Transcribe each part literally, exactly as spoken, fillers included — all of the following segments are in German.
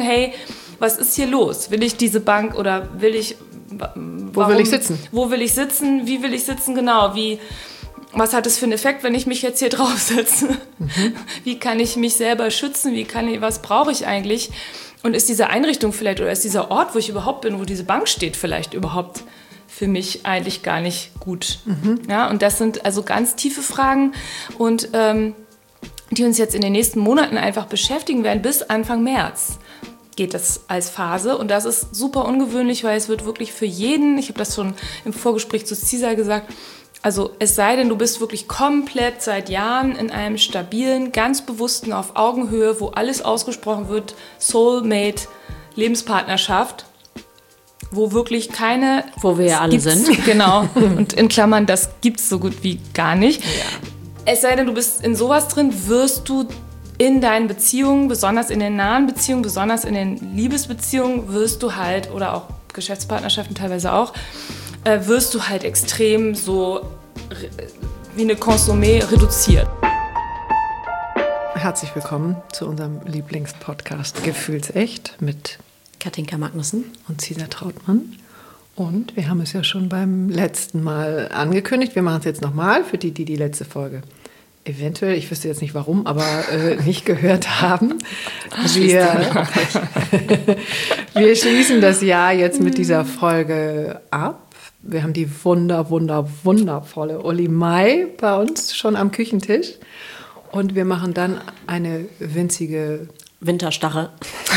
Hey, was ist hier los? Will ich diese Bank oder will ich... Warum, wo will ich sitzen? Wo will ich sitzen? Wie will ich sitzen? Genau, wie... Was hat es für einen Effekt, wenn ich mich jetzt hier draufsetze? Mhm. Wie kann ich mich selber schützen? Wie kann ich, was brauche ich eigentlich? Und ist diese Einrichtung vielleicht oder ist dieser Ort, wo ich überhaupt bin, wo diese Bank steht, vielleicht überhaupt für mich eigentlich gar nicht gut? Mhm. Ja, und das sind also ganz tiefe Fragen und ähm, die uns jetzt in den nächsten Monaten einfach beschäftigen werden, bis Anfang März geht das als Phase. Und das ist super ungewöhnlich, weil es wird wirklich für jeden, ich habe das schon im Vorgespräch zu Cesar gesagt, also es sei denn, du bist wirklich komplett seit Jahren in einem stabilen, ganz bewussten, auf Augenhöhe, wo alles ausgesprochen wird, Soulmate, Lebenspartnerschaft, wo wirklich keine... Wo wir ja alle sind. Genau. Und in Klammern, das gibt es so gut wie gar nicht. Ja. Es sei denn, du bist in sowas drin, wirst du in deinen Beziehungen, besonders in den nahen Beziehungen, besonders in den Liebesbeziehungen, wirst du halt, oder auch Geschäftspartnerschaften teilweise auch, äh, wirst du halt extrem so re- wie eine Consommé reduziert. Herzlich willkommen zu unserem Lieblingspodcast Gefühlsecht mit Katinka Magnussen und Cesar Trautmann. Und wir haben es ja schon beim letzten Mal angekündigt. Wir machen es jetzt nochmal für die, die die letzte Folge eventuell, ich wüsste jetzt nicht warum, aber äh, nicht gehört haben. Wir, wir schließen das Jahr jetzt mit dieser Folge ab. Wir haben die wunder, wunder, wundervolle Uli Mai bei uns schon am Küchentisch. Und wir machen dann eine winzige Winterstarre.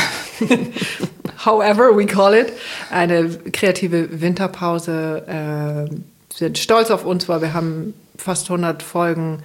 However we call it, eine kreative Winterpause. Äh, wir sind stolz auf uns, weil wir haben fast hundert Folgen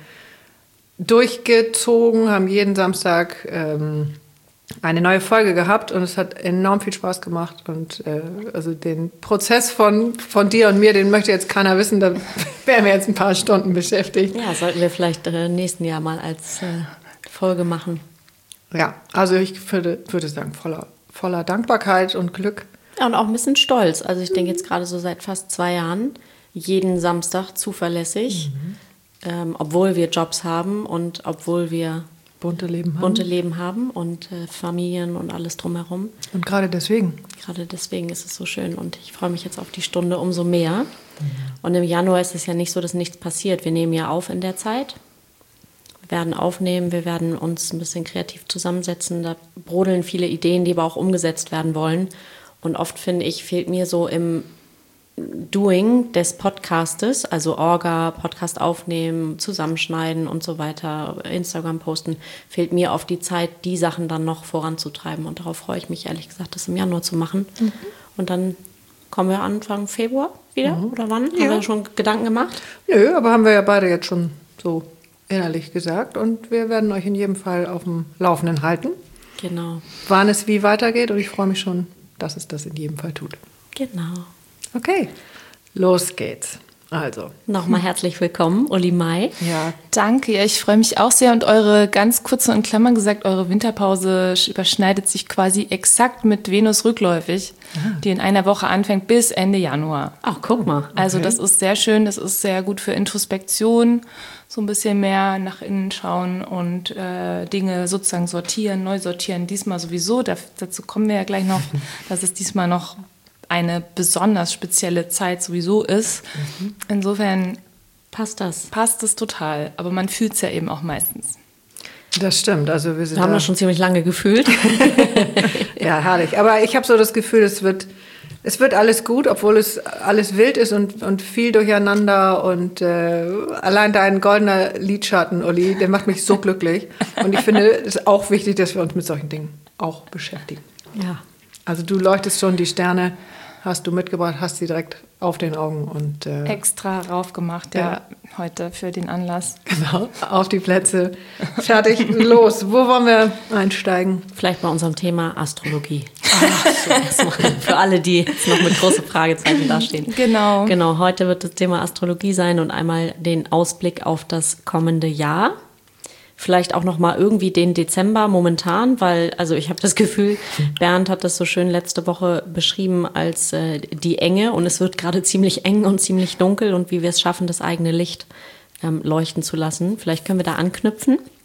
durchgezogen, haben jeden Samstag ähm, eine neue Folge gehabt und es hat enorm viel Spaß gemacht. Und äh, also den Prozess von, von dir und mir, den möchte jetzt keiner wissen, da wären wir jetzt ein paar Stunden beschäftigt. Ja, sollten wir vielleicht äh, nächsten Jahr mal als äh, Folge machen. Ja, also ich würde, würde sagen, voller voller Dankbarkeit und Glück. Ja, und auch ein bisschen stolz. Also ich denke jetzt gerade so seit fast zwei Jahren, jeden Samstag zuverlässig, mhm. ähm, obwohl wir Jobs haben und obwohl wir bunte Leben haben, bunte Leben haben und äh, Familien und alles drumherum. Und gerade deswegen. Gerade deswegen ist es so schön und ich freue mich jetzt auf die Stunde umso mehr. Mhm. Und im Januar ist es ja nicht so, dass nichts passiert. Wir nehmen ja auf in der Zeit. Wir werden aufnehmen, wir werden uns ein bisschen kreativ zusammensetzen. Da brodeln viele Ideen, die aber auch umgesetzt werden wollen. Und oft, finde ich, fehlt mir so im Doing des Podcastes, also Orga, Podcast aufnehmen, zusammenschneiden und so weiter, Instagram posten, fehlt mir oft die Zeit, die Sachen dann noch voranzutreiben. Und darauf freue ich mich, ehrlich gesagt, das im Januar zu machen. Mhm. Und dann kommen wir Anfang Februar wieder, mhm. oder wann? Ja. Haben wir schon Gedanken gemacht? Nö, aber haben wir ja beide jetzt schon so innerlich gesagt und wir werden euch in jedem Fall auf dem Laufenden halten. Genau. Wann es wie weitergeht und ich freue mich schon, dass es das in jedem Fall tut. Genau. Okay, los geht's. Also. Nochmal herzlich willkommen, Uli Mai. Ja, danke. Ja, ich freue mich auch sehr und eure, ganz kurz in Klammern gesagt, eure Winterpause überschneidet sich quasi exakt mit Venus rückläufig, ah. die in einer Woche anfängt bis Ende Januar. Ach, guck mal. Okay. Also das ist sehr schön, das ist sehr gut für Introspektion, so ein bisschen mehr nach innen schauen und äh, Dinge sozusagen sortieren, neu sortieren. Diesmal sowieso, da, dazu kommen wir ja gleich noch, dass es diesmal noch eine besonders spezielle Zeit sowieso ist. Mhm. Insofern passt das. Passt es total, aber man fühlt es ja eben auch meistens. Das stimmt. Also wir, sind wir haben da das schon ziemlich lange gefühlt. Ja, herrlich. Aber ich habe so das Gefühl, es wird, es wird alles gut, obwohl es alles wild ist und, und viel durcheinander. Und äh, allein dein goldener Lidschatten, Uli, der macht mich so glücklich. Und ich finde, es ist auch wichtig, dass wir uns mit solchen Dingen auch beschäftigen. Ja. Also du leuchtest schon, die Sterne hast du mitgebracht, hast sie direkt auf den Augen. Und äh, extra raufgemacht, ja, ja, heute für den Anlass. Genau, auf die Plätze. Fertig, los. Wo wollen wir einsteigen? Vielleicht bei unserem Thema Astrologie. Ach, so. Für alle, die jetzt noch mit großen Fragezeichen dastehen. Genau. Genau, heute wird das Thema Astrologie sein und einmal den Ausblick auf das kommende Jahr. Vielleicht auch noch mal irgendwie den Dezember momentan, weil, also ich habe das Gefühl, Bernd hat das so schön letzte Woche beschrieben als äh, die Enge und es wird gerade ziemlich eng und ziemlich dunkel und wie wir es schaffen, das eigene Licht ähm, leuchten zu lassen. Vielleicht können wir da anknüpfen.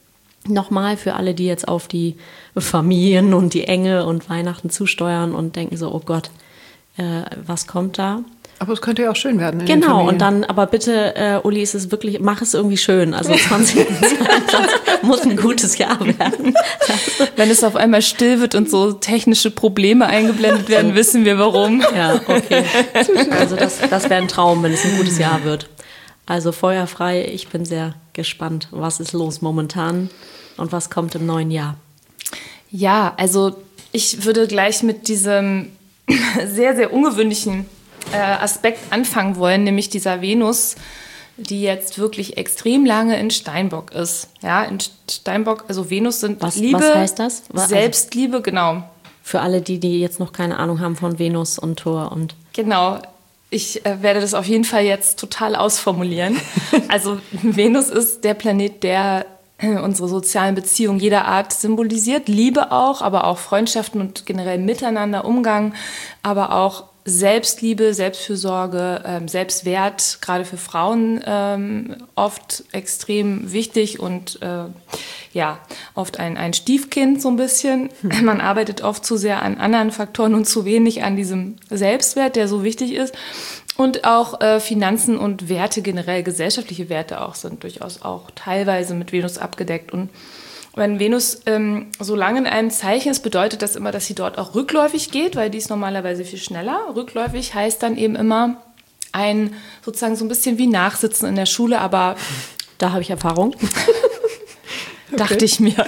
Nochmal für alle, die jetzt auf die Familien und die Enge und Weihnachten zusteuern und denken so, oh Gott, äh, was kommt da? Aber es könnte ja auch schön werden. In den Genau, Familien. und dann, aber bitte, äh, Uli, ist es wirklich, mach es irgendwie schön. Also zwanzig muss ein gutes Jahr werden. Wenn es auf einmal still wird und so technische Probleme eingeblendet werden, wissen wir warum. Ja, okay. Also das, das wäre ein Traum, wenn es ein gutes Jahr wird. Also feuerfrei, ich bin sehr gespannt, was ist los momentan und was kommt im neuen Jahr. Ja, also ich würde gleich mit diesem sehr, sehr ungewöhnlichen äh, Aspekt anfangen wollen, nämlich dieser Venus, die jetzt wirklich extrem lange in Steinbock ist. Ja, in Steinbock, also Venus sind Was, Liebe, was heißt das? Was, Selbstliebe, genau. Für alle die, die jetzt noch keine Ahnung haben von Venus und Tor und... Genau. Ich äh, werde das auf jeden Fall jetzt total ausformulieren. Also Venus ist der Planet, der äh, unsere sozialen Beziehungen jeder Art symbolisiert. Liebe auch, aber auch Freundschaften und generell Miteinander, Umgang, aber auch Selbstliebe, Selbstfürsorge, ähm, Selbstwert, gerade für Frauen ähm, oft extrem wichtig und äh, ja, oft ein, ein Stiefkind so ein bisschen. Hm. Man arbeitet oft zu sehr an anderen Faktoren und zu wenig an diesem Selbstwert, der so wichtig ist. Und auch äh, Finanzen und Werte, generell gesellschaftliche Werte auch, sind durchaus auch teilweise mit Venus abgedeckt. Und wenn Venus ähm, so lange in einem Zeichen ist, bedeutet das immer, dass sie dort auch rückläufig geht, weil die ist normalerweise viel schneller. Rückläufig heißt dann eben immer ein, sozusagen so ein bisschen wie Nachsitzen in der Schule, aber da habe ich Erfahrung. Dachte Okay. ich mir.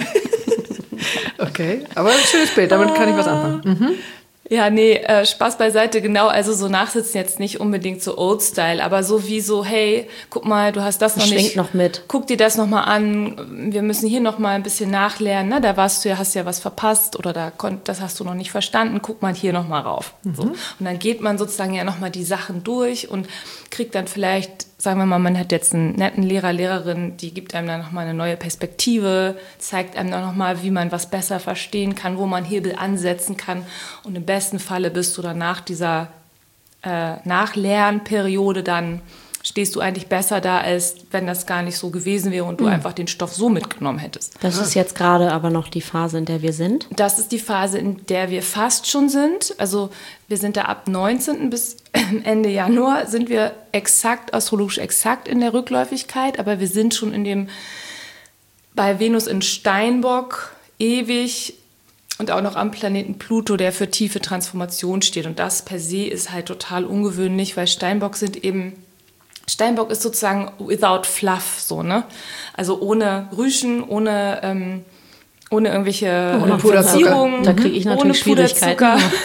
Okay, aber ein schönes Bild, damit kann ich was anfangen. Mhm. Ja, nee, äh, Spaß beiseite, genau, also so Nachsitzen jetzt nicht unbedingt so Old-Style, aber so wie so, hey, guck mal, du hast das noch Schwingt nicht. noch mit. Guck dir das noch mal an, wir müssen hier noch mal ein bisschen nachlernen, ne? Da warst du ja, hast ja was verpasst oder da konnt, das hast du noch nicht verstanden, guck mal hier noch mal rauf. Mhm. So. Und dann geht man sozusagen ja noch mal die Sachen durch und kriegt dann vielleicht, sagen wir mal, man hat jetzt einen netten Lehrer, Lehrerin, die gibt einem dann noch mal eine neue Perspektive, zeigt einem dann noch mal, wie man was besser verstehen kann, wo man Hebel ansetzen kann. Und im besten Falle bist du dann nach dieser äh, Nachlernperiode dann, stehst du eigentlich besser da, als wenn das gar nicht so gewesen wäre und du mhm. einfach den Stoff so mitgenommen hättest. Das ist jetzt gerade aber noch die Phase, in der wir sind. Das ist die Phase, in der wir fast schon sind. Also wir sind da ab neunzehnten bis Ende Januar sind wir exakt, astrologisch exakt in der Rückläufigkeit, aber wir sind schon in dem, bei Venus in Steinbock ewig und auch noch am Planeten Pluto, der für tiefe Transformation steht. Und das per se ist halt total ungewöhnlich, weil Steinbock sind eben Steinbock ist sozusagen without fluff, so, ne? Also ohne Rüschen, ohne, ähm, ohne irgendwelche ohne Puderzucker. Da kriege ich natürlich Schwierigkeiten.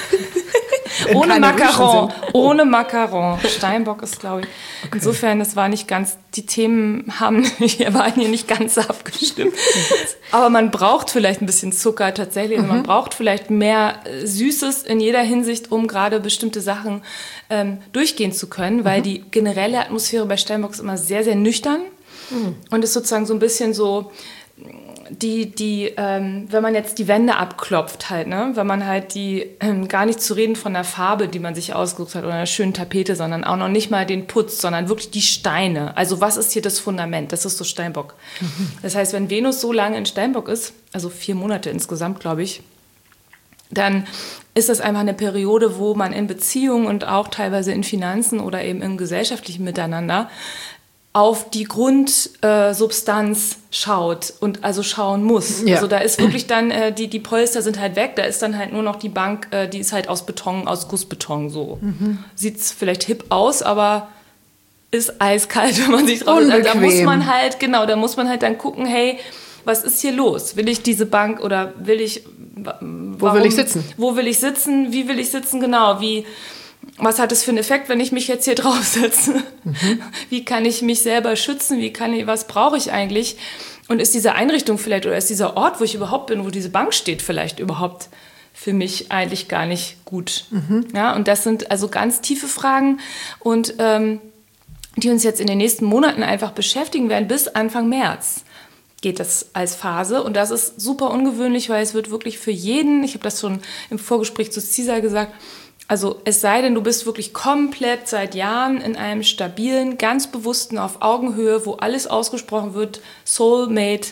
Ohne Macaron, ohne Macaron. Steinbock ist, glaube ich. Okay. Insofern, das war nicht ganz, die Themen haben, wir waren hier nicht ganz abgestimmt. Aber man braucht vielleicht ein bisschen Zucker tatsächlich. Mhm. Man braucht vielleicht mehr Süßes in jeder Hinsicht, um gerade bestimmte Sachen ähm, durchgehen zu können, weil mhm. die generelle Atmosphäre bei Steinbock ist immer sehr, sehr nüchtern mhm. und ist sozusagen so ein bisschen so, die, die, ähm, wenn man jetzt die Wände abklopft halt, ne, wenn man halt die, ähm, gar nicht zu reden von der Farbe, die man sich ausgesucht hat oder einer schönen Tapete, sondern auch noch nicht mal den Putz, sondern wirklich die Steine. Also was ist hier das Fundament? Das ist so Steinbock. Mhm. Das heißt, wenn Venus so lange in Steinbock ist, also vier Monate insgesamt, glaube ich, dann ist das einfach eine Periode, wo man in Beziehungen und auch teilweise in Finanzen oder eben im gesellschaftlichen Miteinander auf die Grundsubstanz äh, schaut und also schauen muss. Ja. Also da ist wirklich dann, äh, die, die Polster sind halt weg, da ist dann halt nur noch die Bank, äh, die ist halt aus Beton, aus Gussbeton so. Mhm. Sieht vielleicht hip aus, aber ist eiskalt, wenn man sich drauf... Also da muss man halt, genau, da muss man halt dann gucken, hey, was ist hier los? Will ich diese Bank oder will ich... Warum, wo will ich sitzen? Wo will ich sitzen? Wie will ich sitzen? Genau, wie... Was hat es für einen Effekt, wenn ich mich jetzt hier draufsetze? Mhm. Wie kann ich mich selber schützen? Wie kann ich, was brauche ich eigentlich? Und ist diese Einrichtung vielleicht oder ist dieser Ort, wo ich überhaupt bin, wo diese Bank steht, vielleicht überhaupt für mich eigentlich gar nicht gut? Mhm. Ja, und das sind also ganz tiefe Fragen und ähm, die uns jetzt in den nächsten Monaten einfach beschäftigen werden bis Anfang März. Geht das als Phase und das ist super ungewöhnlich, weil es wird wirklich für jeden, ich habe das schon im Vorgespräch zu Cesar gesagt, also es sei denn, du bist wirklich komplett seit Jahren in einem stabilen, ganz bewussten, auf Augenhöhe, wo alles ausgesprochen wird, Soulmate,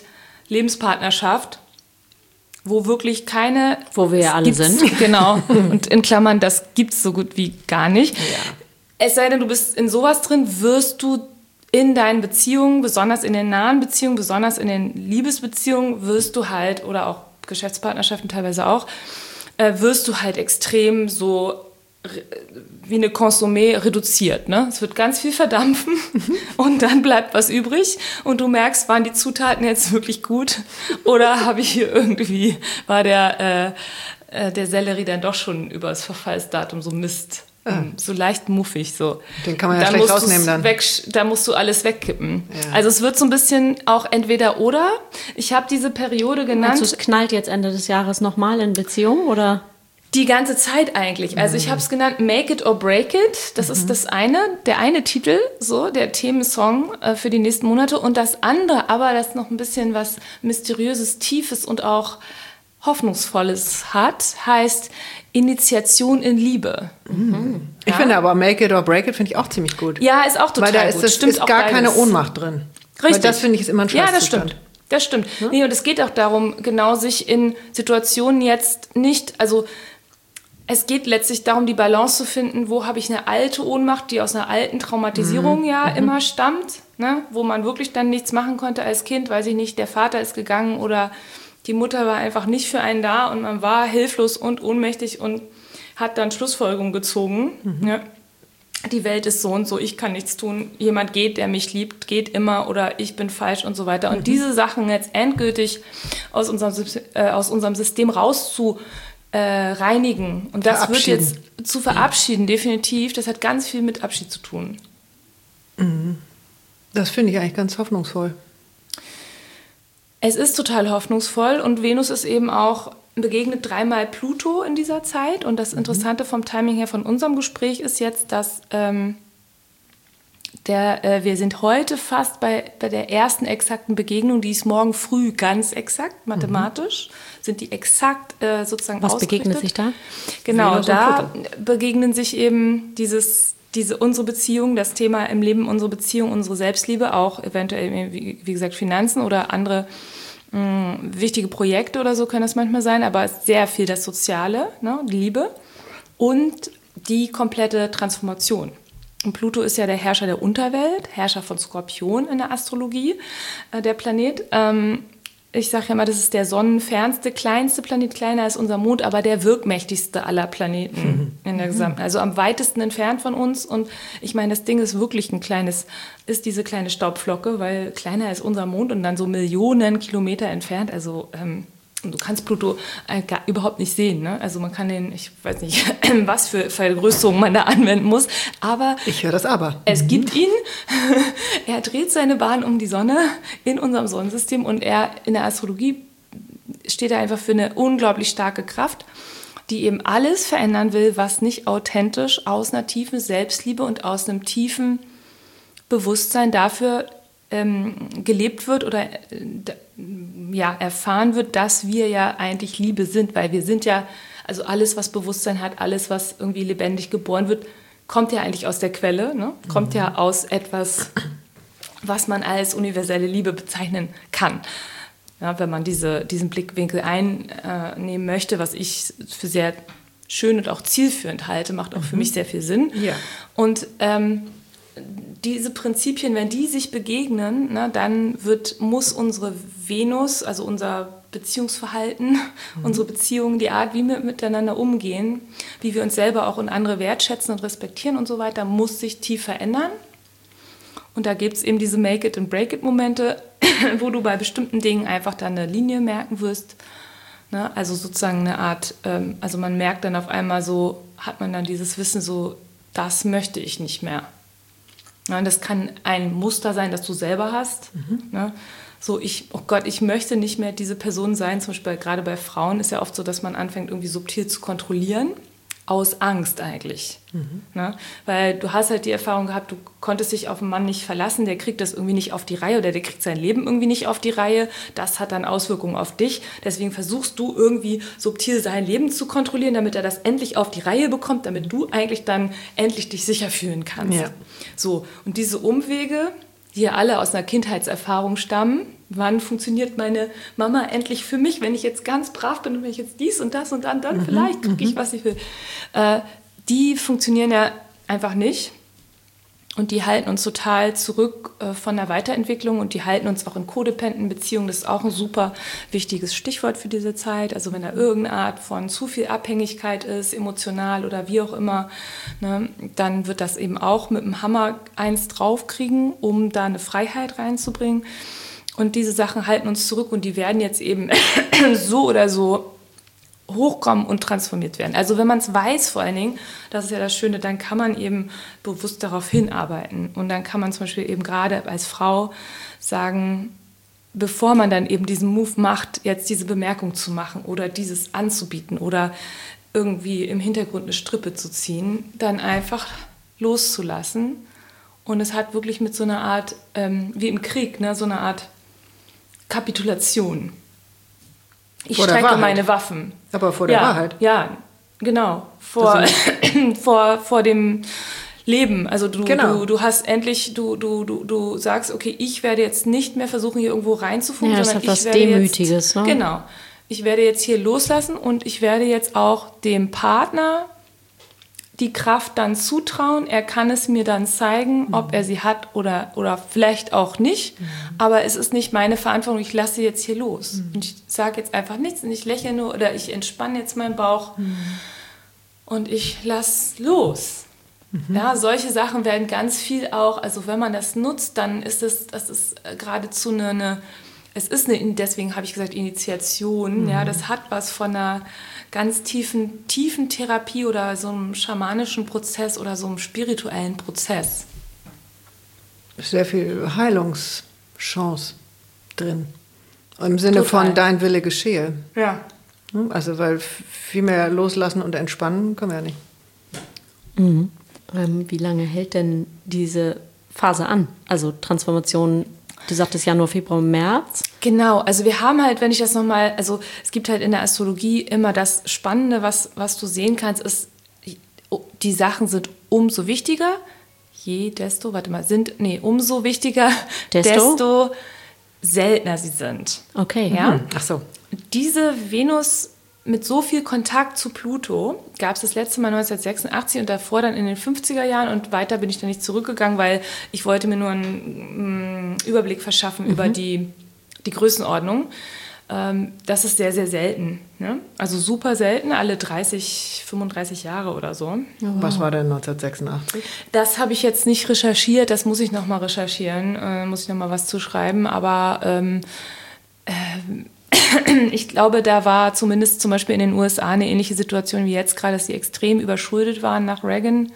Lebenspartnerschaft, wo wirklich keine... Wo wir ja alle sind. Genau. Und in Klammern, das gibt es so gut wie gar nicht. Ja. Es sei denn, du bist in sowas drin, wirst du in deinen Beziehungen, besonders in den nahen Beziehungen, besonders in den Liebesbeziehungen, wirst du halt, oder auch Geschäftspartnerschaften teilweise auch, äh, wirst du halt extrem so wie eine Consommé reduziert. Ne? Es wird ganz viel verdampfen und dann bleibt was übrig und du merkst, waren die Zutaten jetzt wirklich gut oder habe ich hier irgendwie, war der, äh, äh, der Sellerie dann doch schon über das Verfallsdatum so Mist. Ah. So leicht muffig. So. Den kann man ja schlecht rausnehmen dann. Weg, da musst du alles wegkippen. Ja. Also es wird so ein bisschen auch entweder oder. Ich habe diese Periode genannt. Also es knallt jetzt Ende des Jahres nochmal in Beziehung, oder? Die ganze Zeit eigentlich. Also ich habe es genannt Make It or Break It. Das mhm. ist das eine, der eine Titel, so der Themensong äh, für die nächsten Monate. Und das andere, aber das noch ein bisschen was Mysteriöses, Tiefes und auch Hoffnungsvolles hat, heißt Initiation in Liebe. Mhm. Ich ja? finde aber Make It or Break It finde ich auch ziemlich gut. Ja, ist auch total Weil da ist, gut. das, Stimmt ist auch gar beides. keine Ohnmacht drin. Richtig. Weil das finde ich ist immer ein Ja, das Scheißzustand. stimmt. Das stimmt. Ja? Nee, und es geht auch darum, genau sich in Situationen jetzt nicht, also es geht letztlich darum, die Balance zu finden, wo habe ich eine alte Ohnmacht, die aus einer alten Traumatisierung mhm. ja mhm. immer stammt, ne? Wo man wirklich dann nichts machen konnte als Kind, weiß ich nicht, der Vater ist gegangen oder die Mutter war einfach nicht für einen da und man war hilflos und ohnmächtig und hat dann Schlussfolgerungen gezogen. Mhm. Ne? Die Welt ist so und so, ich kann nichts tun, jemand geht, der mich liebt, geht immer oder ich bin falsch und so weiter. Und mhm. diese Sachen jetzt endgültig aus unserem, äh, aus unserem System rauszu Äh, reinigen. Und das wird jetzt zu verabschieden, definitiv. Das hat ganz viel mit Abschied zu tun. Das finde ich eigentlich ganz hoffnungsvoll. Es ist total hoffnungsvoll und Venus ist eben auch begegnet dreimal Pluto in dieser Zeit. Und das Interessante vom Timing her von unserem Gespräch ist jetzt, dass ähm, der, äh, wir sind heute fast bei, bei der ersten exakten Begegnung, die ist morgen früh ganz exakt, mathematisch, mhm. sind die exakt äh, sozusagen Was ausgerichtet. begegnet sich da? Genau, Venus da begegnen sich eben dieses, diese, unsere Beziehung, das Thema im Leben, unsere Beziehung, unsere Selbstliebe, auch eventuell, wie, wie gesagt, Finanzen oder andere mh, wichtige Projekte oder so können das manchmal sein, aber sehr viel das Soziale, ne, die Liebe und die komplette Transformation. Und Pluto ist ja der Herrscher der Unterwelt, Herrscher von Skorpion in der Astrologie, äh, der Planet. Ähm, ich sage ja immer, das ist der sonnenfernste, kleinste Planet, kleiner als unser Mond, aber der wirkmächtigste aller Planeten mhm. in der gesamten, also am weitesten entfernt von uns. Und ich meine, das Ding ist wirklich ein kleines, ist diese kleine Staubflocke, weil kleiner als unser Mond und dann so Millionen Kilometer entfernt, also ähm, du kannst Pluto äh, gar, überhaupt nicht sehen. Ne? Also man kann den, ich weiß nicht, was für Vergrößerung man da anwenden muss, aber ich höre das aber. Es mhm. gibt ihn. Er dreht seine Bahn um die Sonne in unserem Sonnensystem und er in der Astrologie steht er einfach für eine unglaublich starke Kraft, die eben alles verändern will, was nicht authentisch aus einer tiefen Selbstliebe und aus einem tiefen Bewusstsein dafür ähm, gelebt wird oder äh, ja, erfahren wird, dass wir ja eigentlich Liebe sind, weil wir sind ja, also alles, was Bewusstsein hat, alles, was irgendwie lebendig geboren wird, kommt ja eigentlich aus der Quelle, ne? Kommt ja aus etwas, was man als universelle Liebe bezeichnen kann. Ja, wenn man diese, diesen Blickwinkel einnehmen möchte, was ich für sehr schön und auch zielführend halte, macht auch mhm. für mich sehr viel Sinn. Ja. Und ähm, diese Prinzipien, wenn die sich begegnen, ne, dann wird, muss unsere Venus, also unser Beziehungsverhalten, mhm. unsere Beziehungen, die Art, wie wir miteinander umgehen, wie wir uns selber auch und andere wertschätzen und respektieren und so weiter, muss sich tief verändern. Und da gibt es eben diese Make-it-and-break-it-Momente, wo du bei bestimmten Dingen einfach dann eine Linie merken wirst. Ne? Also sozusagen eine Art, ähm, also man merkt dann auf einmal so, hat man dann dieses Wissen so, das möchte ich nicht mehr. Ja, das kann ein Muster sein, das du selber hast. Mhm. Ne? So, ich, oh Gott, ich möchte nicht mehr diese Person sein. Zum Beispiel gerade bei Frauen ist ja oft so, dass man anfängt, irgendwie subtil zu kontrollieren. Aus Angst eigentlich. Mhm. Ne? Weil du hast halt die Erfahrung gehabt, du konntest dich auf einen Mann nicht verlassen, der kriegt das irgendwie nicht auf die Reihe oder der kriegt sein Leben irgendwie nicht auf die Reihe. Das hat dann Auswirkungen auf dich. Deswegen versuchst du irgendwie subtil sein Leben zu kontrollieren, damit er das endlich auf die Reihe bekommt, damit du eigentlich dann endlich dich sicher fühlen kannst. Ja. So, und diese Umwege, die ja alle aus einer Kindheitserfahrung stammen, wann funktioniert meine Mama endlich für mich, wenn ich jetzt ganz brav bin und wenn ich jetzt dies und das und dann, dann mhm, vielleicht kriege ich, was ich will. Äh, die funktionieren ja einfach nicht. Und die halten uns total zurück äh, von der Weiterentwicklung und die halten uns auch in codependenten Beziehungen. Das ist auch ein super wichtiges Stichwort für diese Zeit. Also wenn da irgendeine Art von zu viel Abhängigkeit ist, emotional oder wie auch immer, ne, dann wird das eben auch mit dem Hammer eins draufkriegen, um da eine Freiheit reinzubringen. Und diese Sachen halten uns zurück und die werden jetzt eben so oder so hochkommen und transformiert werden. Also wenn man es weiß vor allen Dingen, das ist ja das Schöne, dann kann man eben bewusst darauf hinarbeiten. Und dann kann man zum Beispiel eben gerade als Frau sagen, bevor man dann eben diesen Move macht, jetzt diese Bemerkung zu machen oder dieses anzubieten oder irgendwie im Hintergrund eine Strippe zu ziehen, dann einfach loszulassen. Und es hat wirklich mit so einer Art, ähm, wie im Krieg, ne, so eine Art Kapitulation. Ich vor strecke meine Waffen. Aber vor der ja, Wahrheit. Ja, genau. Vor, vor, vor dem Leben. Also du, genau. du, du hast endlich, du, du, du, du sagst, okay, ich werde jetzt nicht mehr versuchen, hier irgendwo reinzufunken, ja, sondern das ich hat was werde Demütiges, jetzt, ne? Genau. Ich werde jetzt hier loslassen und ich werde jetzt auch dem Partner die Kraft dann zutrauen. Er kann es mir dann zeigen, mhm. ob er sie hat oder, oder vielleicht auch nicht. Mhm. Aber es ist nicht meine Verantwortung. Ich lasse jetzt hier los. Mhm. Und ich sage jetzt einfach nichts und ich lächle nur oder ich entspanne jetzt meinen Bauch mhm. und ich lasse los. Mhm. Ja, solche Sachen werden ganz viel auch, also wenn man das nutzt, dann ist es, das ist geradezu eine, eine es ist eine, deswegen habe ich gesagt, Initiation. Mhm. Ja, das hat was von einer ganz tiefen, tiefen Therapie oder so einem schamanischen Prozess oder so einem spirituellen Prozess. Sehr viel Heilungschance drin. Im Sinne Total. von dein Wille geschehe. Ja. Also, weil viel mehr loslassen und entspannen können wir ja nicht. Mhm. Ähm, wie lange hält denn diese Phase an? Also Transformation. Du sagtest Januar, Februar, März. Genau, also wir haben halt, wenn ich das nochmal, also es gibt halt in der Astrologie immer das Spannende, was, was du sehen kannst, ist, die Sachen sind umso wichtiger, je desto, warte mal, sind, nee, umso wichtiger, desto, desto seltener sie sind. Okay. Ja? Mhm. Ach so. Diese Venus mit so viel Kontakt zu Pluto gab es das letzte Mal neunzehnhundertsechsundachtzig und davor dann in den fünfziger Jahren und weiter bin ich dann nicht zurückgegangen, weil ich wollte mir nur einen mm, Überblick verschaffen mhm. über die, die Größenordnung. Ähm, das ist sehr, sehr selten. Ne? Also super selten, alle dreißig, fünfunddreißig Jahre oder so. Oh, wow. Was war denn neunzehnhundertsechsundachtzig? Das habe ich jetzt nicht recherchiert, das muss ich nochmal recherchieren, äh, muss ich nochmal was zu schreiben, aber ähm, äh, ich glaube, da war zumindest zum Beispiel in den U S A eine ähnliche Situation wie jetzt gerade, dass sie extrem überschuldet waren nach Reagan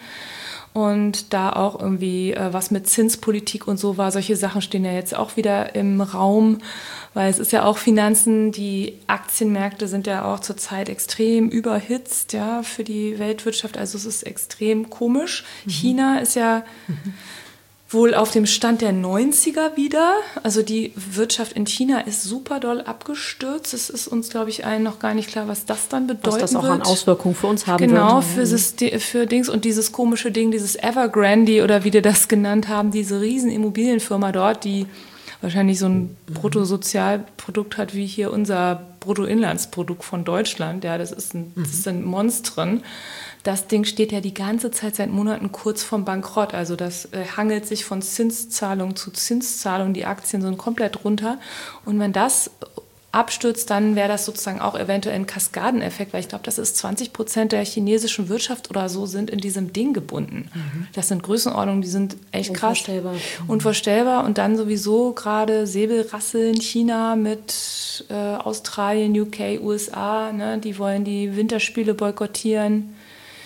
und da auch irgendwie äh, was mit Zinspolitik und so war. Solche Sachen stehen ja jetzt auch wieder im Raum, weil es ist ja auch Finanzen, die Aktienmärkte sind ja auch zurzeit extrem überhitzt, ja, für die Weltwirtschaft. Also es ist extrem komisch. Mhm. China ist ja mhm. wohl auf dem Stand der neunziger wieder. Also die Wirtschaft in China ist super doll abgestürzt. Es ist uns, glaube ich, allen noch gar nicht klar, was das dann bedeuten wird. Was das auch wird. an Auswirkungen für uns haben genau, wird. Genau, für, Syste- für Dings und dieses komische Ding, dieses Evergrande oder wie die das genannt haben, diese riesen Immobilienfirma dort, die wahrscheinlich so ein Bruttosozialprodukt hat wie hier unser Bruttoinlandsprodukt von Deutschland. Ja, das ist ein, das sind Monstren. Das Ding steht ja die ganze Zeit seit Monaten kurz vorm Bankrott. Also das äh, hangelt sich von Zinszahlung zu Zinszahlung. Die Aktien sind komplett runter. Und wenn das abstürzt, dann wäre das sozusagen auch eventuell ein Kaskadeneffekt, weil ich glaube, das ist zwanzig Prozent der chinesischen Wirtschaft oder so sind in diesem Ding gebunden. Mhm. Das sind Größenordnungen, die sind echt krass. Unvorstellbar. Mhm. Unvorstellbar. Und dann sowieso gerade Säbelrasseln, China mit äh, Australien, U K, U S A, ne? Die wollen die Winterspiele boykottieren.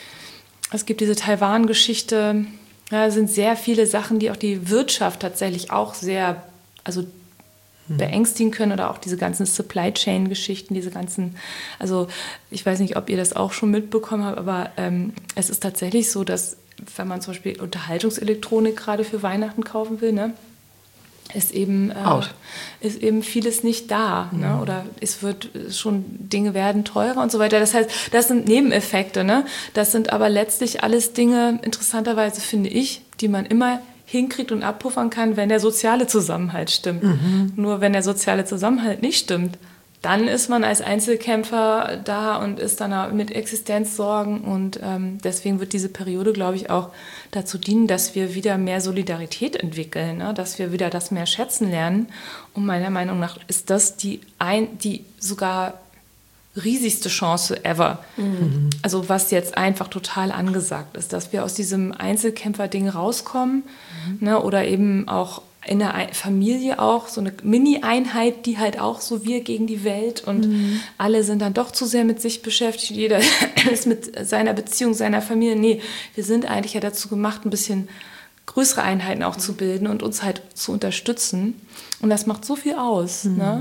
Es gibt diese Taiwan-Geschichte. Ja, es sind sehr viele Sachen, die auch die Wirtschaft tatsächlich auch sehr, also beängstigen können oder auch diese ganzen Supply-Chain-Geschichten, diese ganzen, also ich weiß nicht, ob ihr das auch schon mitbekommen habt, aber ähm, es ist tatsächlich so, dass wenn man zum Beispiel Unterhaltungselektronik gerade für Weihnachten kaufen will, ne, ist eben, äh, ist eben vieles nicht da. Mhm. Ne? Oder es wird schon, Dinge werden teurer und so weiter. Das heißt, das sind Nebeneffekte. Ne? Das sind aber letztlich alles Dinge, interessanterweise finde ich, die man immer hinkriegt und abpuffern kann, wenn der soziale Zusammenhalt stimmt. Mhm. Nur wenn der soziale Zusammenhalt nicht stimmt, dann ist man als Einzelkämpfer da und ist dann mit Existenzsorgen. Und ähm, deswegen wird diese Periode, glaube ich, auch dazu dienen, dass wir wieder mehr Solidarität entwickeln, ne? Dass wir wieder das mehr schätzen lernen. Und meiner Meinung nach ist das die, ein, die sogar riesigste Chance ever. Mhm. Also was jetzt einfach total angesagt ist, dass wir aus diesem Einzelkämpfer-Ding rauskommen, mhm. ne, oder eben auch in der Familie auch so eine Mini-Einheit, die halt auch so wir gegen die Welt und mhm. alle sind dann doch zu sehr mit sich beschäftigt, jeder ist mit seiner Beziehung, seiner Familie. Nee, wir sind eigentlich ja dazu gemacht, ein bisschen größere Einheiten auch mhm. zu bilden und uns halt zu unterstützen. Und das macht so viel aus, mhm. ne?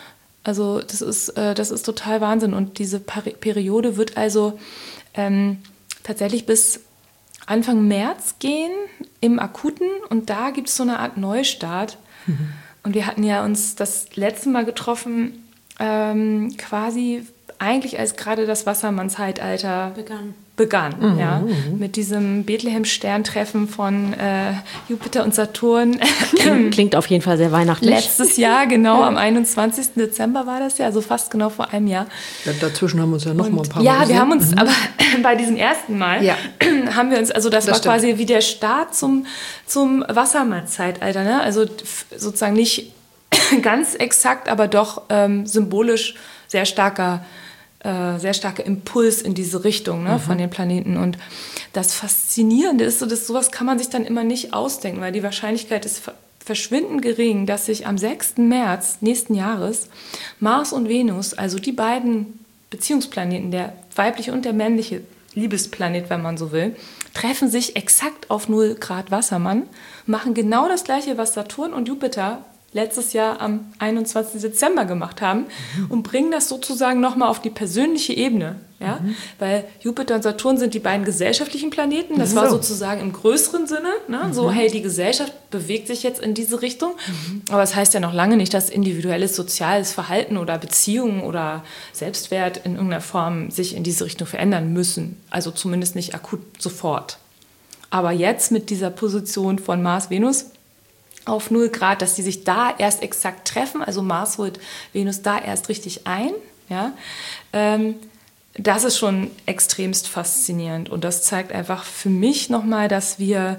Also das ist, äh, das ist total Wahnsinn. Und diese Peri- Periode wird also ähm, tatsächlich bis Anfang März gehen im Akuten. Und da gibt es so eine Art Neustart. Mhm. Und wir hatten ja uns das letzte Mal getroffen, ähm, quasi eigentlich als gerade das Wassermann-Zeitalter begann. begann mhm. ja, mit diesem Bethlehem-Sterntreffen von äh, Jupiter und Saturn. Klingt, klingt auf jeden Fall sehr weihnachtlich. Letztes Jahr, genau, am einundzwanzigsten Dezember war das ja, also fast genau vor einem Jahr. Ja, dazwischen haben wir uns ja noch und, mal ein paar Mal Ja, gesehen. wir haben uns, mhm. aber bei diesem ersten Mal ja. haben wir uns, also das, das war stimmt. quasi wie der Start zum, zum Wassermann-Zeitalter, ne? Also sozusagen nicht ganz exakt, aber doch ähm, symbolisch sehr starker Äh, sehr starker Impuls in diese Richtung, ne, mhm. von den Planeten. Und das Faszinierende ist, so, dass sowas kann man sich dann immer nicht ausdenken, weil die Wahrscheinlichkeit ist verschwindend gering, dass sich am sechsten März nächsten Jahres Mars und Venus, also die beiden Beziehungsplaneten, der weibliche und der männliche Liebesplanet, wenn man so will, treffen sich exakt auf null Grad Wassermann, machen genau das Gleiche, was Saturn und Jupiter letztes Jahr am einundzwanzigsten Dezember gemacht haben mhm. und bringen das sozusagen nochmal auf die persönliche Ebene. Ja? Mhm. Weil Jupiter und Saturn sind die beiden gesellschaftlichen Planeten. Das so. war sozusagen im größeren Sinne. Ne? Mhm. So, hey, die Gesellschaft bewegt sich jetzt in diese Richtung. Mhm. Aber das heißt ja noch lange nicht, dass individuelles soziales Verhalten oder Beziehungen oder Selbstwert in irgendeiner Form sich in diese Richtung verändern müssen. Also zumindest nicht akut sofort. Aber jetzt mit dieser Position von Mars-Venus auf null Grad, dass die sich da erst exakt treffen, also Mars holt Venus da erst richtig ein, ja, ähm, das ist schon extremst faszinierend und das zeigt einfach für mich nochmal, dass wir,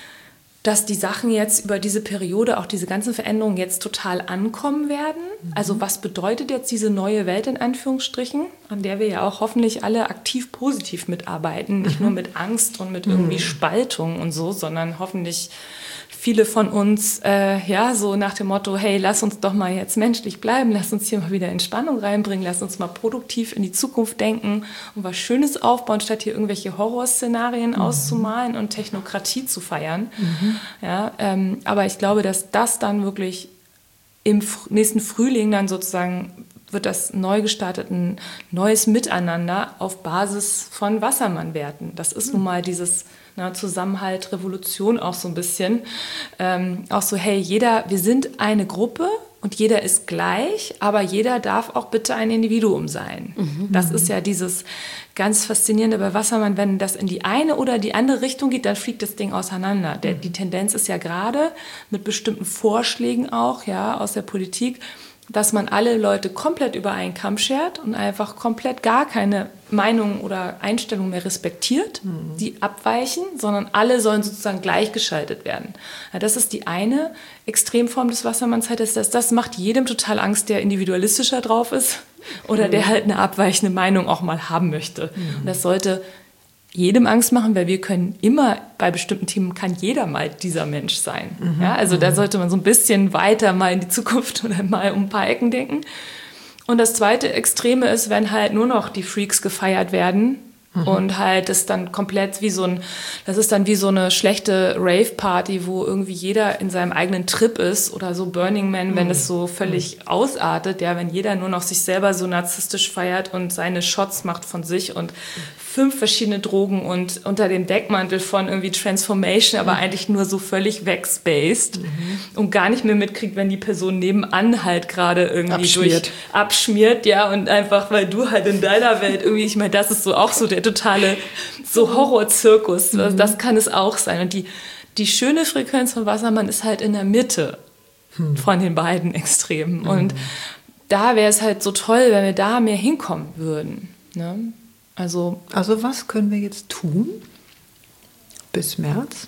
dass die Sachen jetzt über diese Periode, auch diese ganzen Veränderungen jetzt total ankommen werden. Mhm. Also was bedeutet jetzt diese neue Welt in Anführungsstrichen, an der wir ja auch hoffentlich alle aktiv positiv mitarbeiten, nicht mhm. nur mit Angst und mit irgendwie mhm. Spaltung und so, sondern hoffentlich viele von uns, äh, ja, so nach dem Motto, hey, lass uns doch mal jetzt menschlich bleiben, lass uns hier mal wieder Entspannung reinbringen, lass uns mal produktiv in die Zukunft denken und was Schönes aufbauen, statt hier irgendwelche Horrorszenarien mhm. auszumalen und Technokratie zu feiern. Mhm. Ja, ähm, aber ich glaube, dass das dann wirklich im f- nächsten Frühling dann sozusagen wird das neu gestartet, ein neues Miteinander auf Basis von Wassermann-Werten. Das ist nun mal dieses na, Zusammenhalt, Revolution auch so ein bisschen. Ähm, auch so, hey, jeder, wir sind eine Gruppe und jeder ist gleich, aber jeder darf auch bitte ein Individuum sein. Mhm. Das ist ja dieses ganz Faszinierende bei Wassermann, wenn das in die eine oder die andere Richtung geht, dann fliegt das Ding auseinander. Der, die Tendenz ist ja gerade mit bestimmten Vorschlägen auch, ja, aus der Politik, dass man alle Leute komplett über einen Kamm schert und einfach komplett gar keine Meinung oder Einstellung mehr respektiert, mhm. die abweichen, sondern alle sollen sozusagen gleichgeschaltet werden. Ja, das ist die eine Extremform des Wassermann-Zeitalters. Das, das macht jedem total Angst, der individualistischer drauf ist oder mhm. der halt eine abweichende Meinung auch mal haben möchte. Mhm. Und das sollte jedem Angst machen, weil wir können immer, bei bestimmten Themen kann jeder mal dieser Mensch sein. Mhm. Ja, also da sollte man so ein bisschen weiter mal in die Zukunft oder mal um ein paar Ecken denken. Und das zweite Extreme ist, wenn halt nur noch die Freaks gefeiert werden mhm. und halt das dann komplett wie so ein, das ist dann wie so eine schlechte Rave-Party, wo irgendwie jeder in seinem eigenen Trip ist oder so Burning Man, mhm. wenn es so völlig mhm. ausartet, ja, wenn jeder nur noch sich selber so narzisstisch feiert und seine Shots macht von sich und fünf verschiedene Drogen und unter dem Deckmantel von irgendwie Transformation, aber mhm. eigentlich nur so völlig wegspaced mhm. und gar nicht mehr mitkriegt, wenn die Person nebenan halt gerade irgendwie abschmiert. durch abschmiert, ja, und einfach, weil du halt in deiner Welt irgendwie, ich meine, das ist so auch so der totale so Horrorzirkus, mhm. das kann es auch sein und die die schöne Frequenz von Wassermann ist halt in der Mitte hm. von den beiden Extremen. Mhm. Und da wäre es halt so toll, wenn wir da mehr hinkommen würden. Ne? Also, also was können wir jetzt tun bis März?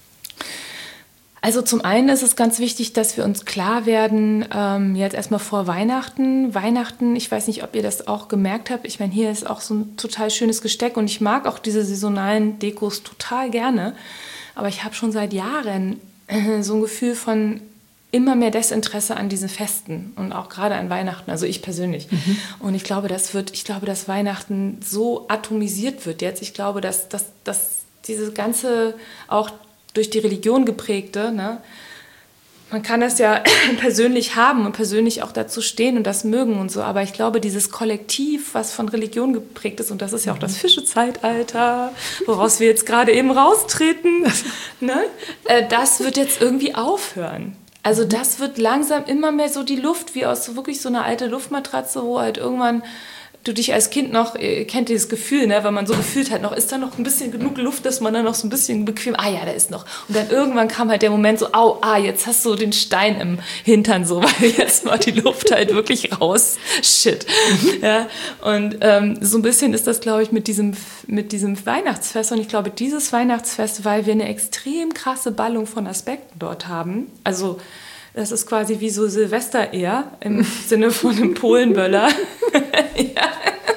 Also zum einen ist es ganz wichtig, dass wir uns klar werden, ähm, jetzt erstmal vor Weihnachten. Weihnachten, ich weiß nicht, ob ihr das auch gemerkt habt. Ich meine, hier ist auch so ein total schönes Gesteck und ich mag auch diese saisonalen Dekos total gerne. Aber ich habe schon seit Jahren äh, so ein Gefühl von immer mehr Desinteresse an diesen Festen und auch gerade an Weihnachten, also ich persönlich. Mhm. Und ich glaube, das wird, ich glaube, dass Weihnachten so atomisiert wird jetzt. Ich glaube, dass, dass, dass diese ganze, auch durch die Religion geprägte, ne, man kann das ja persönlich haben und persönlich auch dazu stehen und das mögen und so, aber ich glaube, dieses Kollektiv, was von Religion geprägt ist, und das ist ja auch das Fischezeitalter, woraus wir jetzt gerade eben raustreten, ne, äh, das wird jetzt irgendwie aufhören. Also das wird langsam immer mehr so die Luft, wie aus so wirklich so einer alten Luftmatratze, wo halt irgendwann du dich als Kind noch, ihr kennt dieses Gefühl, ne, weil man so gefühlt hat, noch ist da noch ein bisschen genug Luft, dass man dann noch so ein bisschen bequem, ah ja, da ist noch. Und dann irgendwann kam halt der Moment so, au, ah, jetzt hast du den Stein im Hintern so, weil jetzt mal die Luft halt wirklich raus, shit. Ja, und ähm, so ein bisschen ist das, glaube ich, mit diesem, mit diesem Weihnachtsfest. Und ich glaube, dieses Weihnachtsfest, weil wir eine extrem krasse Ballung von Aspekten dort haben, also das ist quasi wie so Silvester eher, im Sinne von einem Polenböller. Ja.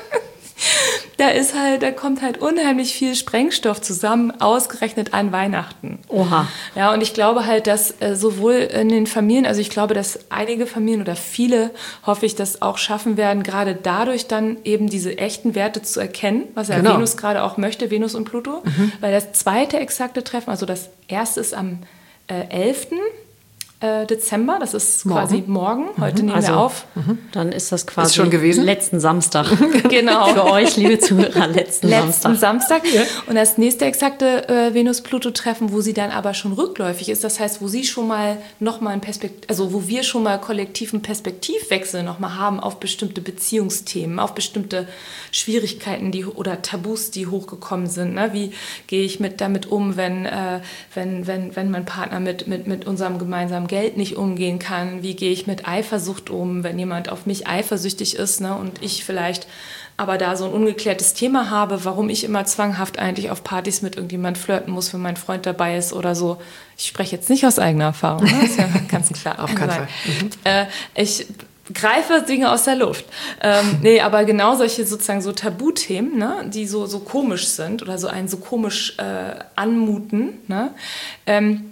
Da ist halt, da kommt halt unheimlich viel Sprengstoff zusammen, ausgerechnet an Weihnachten. Oha. Ja, und ich glaube halt, dass äh, sowohl in den Familien, also ich glaube, dass einige Familien oder viele, hoffe ich, das auch schaffen werden, gerade dadurch dann eben diese echten Werte zu erkennen, was ja genau. Venus gerade auch möchte, Venus und Pluto. Mhm. Weil das zweite exakte Treffen, also das erste ist am äh, elften Dezember, das ist morgen. Quasi morgen, heute mhm. nehmen also, wir auf. Mhm. Dann ist das quasi ist schon gewesen? letzten Samstag. Genau. Für euch, liebe Zuhörer, letzten, letzten Samstag. Samstag. Ja. Und das nächste exakte äh, Venus-Pluto-Treffen, wo sie dann aber schon rückläufig ist, das heißt, wo sie schon mal nochmal ein Perspekt- also wo wir schon mal kollektiven Perspektivwechsel nochmal haben auf bestimmte Beziehungsthemen, auf bestimmte Schwierigkeiten die, oder Tabus, die hochgekommen sind. Ne? Wie gehe ich mit, damit um, wenn, äh, wenn, wenn, wenn mein Partner mit, mit, mit unserem gemeinsamen Geld nicht umgehen kann, wie gehe ich mit Eifersucht um, wenn jemand auf mich eifersüchtig ist, ne, und ich vielleicht aber da so ein ungeklärtes Thema habe, warum ich immer zwanghaft eigentlich auf Partys mit irgendjemand flirten muss, wenn mein Freund dabei ist oder so. Ich spreche jetzt nicht aus eigener Erfahrung, ne? Das ist ja ganz klar. Auf keinen Fall. Mhm. Äh, ich greife Dinge aus der Luft. Ähm, nee, aber genau solche sozusagen so Tabuthemen, ne, die so, so komisch sind oder so einen so komisch äh, anmuten, ne, ähm,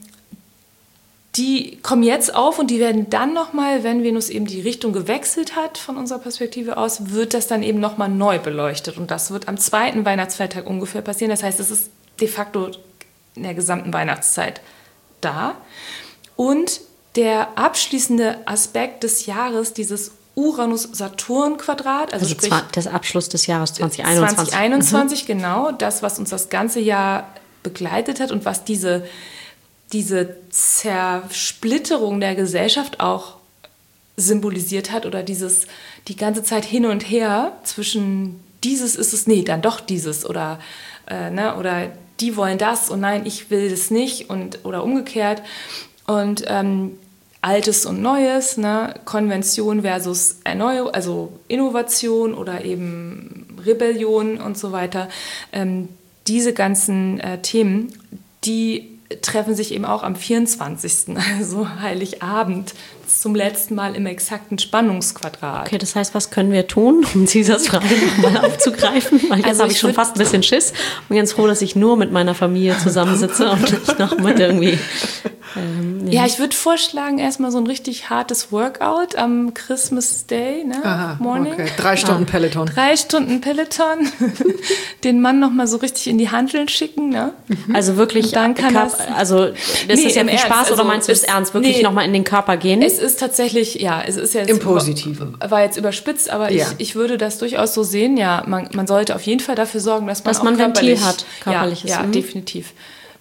die kommen jetzt auf und die werden dann nochmal, wenn Venus eben die Richtung gewechselt hat von unserer Perspektive aus, wird das dann eben nochmal neu beleuchtet. Und das wird am zweiten Weihnachtsfeiertag ungefähr passieren. Das heißt, es ist de facto in der gesamten Weihnachtszeit da. Und der abschließende Aspekt des Jahres, dieses Uranus-Saturn-Quadrat, also, also sprich das Abschluss des Jahres zwanzig einundzwanzig. zwanzig einundzwanzig, mhm. Genau, das, was uns das ganze Jahr begleitet hat und was diese diese Zersplitterung der Gesellschaft auch symbolisiert hat oder dieses die ganze Zeit hin und her zwischen dieses ist es, nee, dann doch dieses oder, äh, ne, oder die wollen das und nein, ich will das nicht und oder umgekehrt und ähm, Altes und Neues, ne, Konvention versus Erneuerung, also Innovation oder eben Rebellion und so weiter. Ähm, diese ganzen äh, Themen, die treffen sich eben auch am vierundzwanzigsten, also Heiligabend, zum letzten Mal im exakten Spannungsquadrat. Okay, das heißt, was können wir tun, um Caesars Frage nochmal aufzugreifen? Weil jetzt also habe ich schon fast ein bisschen Schiss. Ich bin ganz froh, dass ich nur mit meiner Familie zusammensitze und nicht noch mit irgendwie... Ähm, ja. ja, ich würde vorschlagen, erstmal so ein richtig hartes Workout am Christmas Day, ne? Aha, Morning. Okay. Drei Stunden ah. Peloton. Drei Stunden Peloton. Den Mann nochmal so richtig in die Hanteln schicken, ne? Also wirklich, dann kann Körper, das, also das nee, ist ja viel Spaß also oder meinst du das ernst? Wirklich nee, nochmal in den Körper gehen? Es ist tatsächlich, ja, es ist jetzt... Im Positiven. War jetzt überspitzt, aber ja. ich, ich würde das durchaus so sehen, ja, man, man sollte auf jeden Fall dafür sorgen, dass man dass auch man körperlich... Ventil hat, körperliches. Ja, ja mhm. definitiv.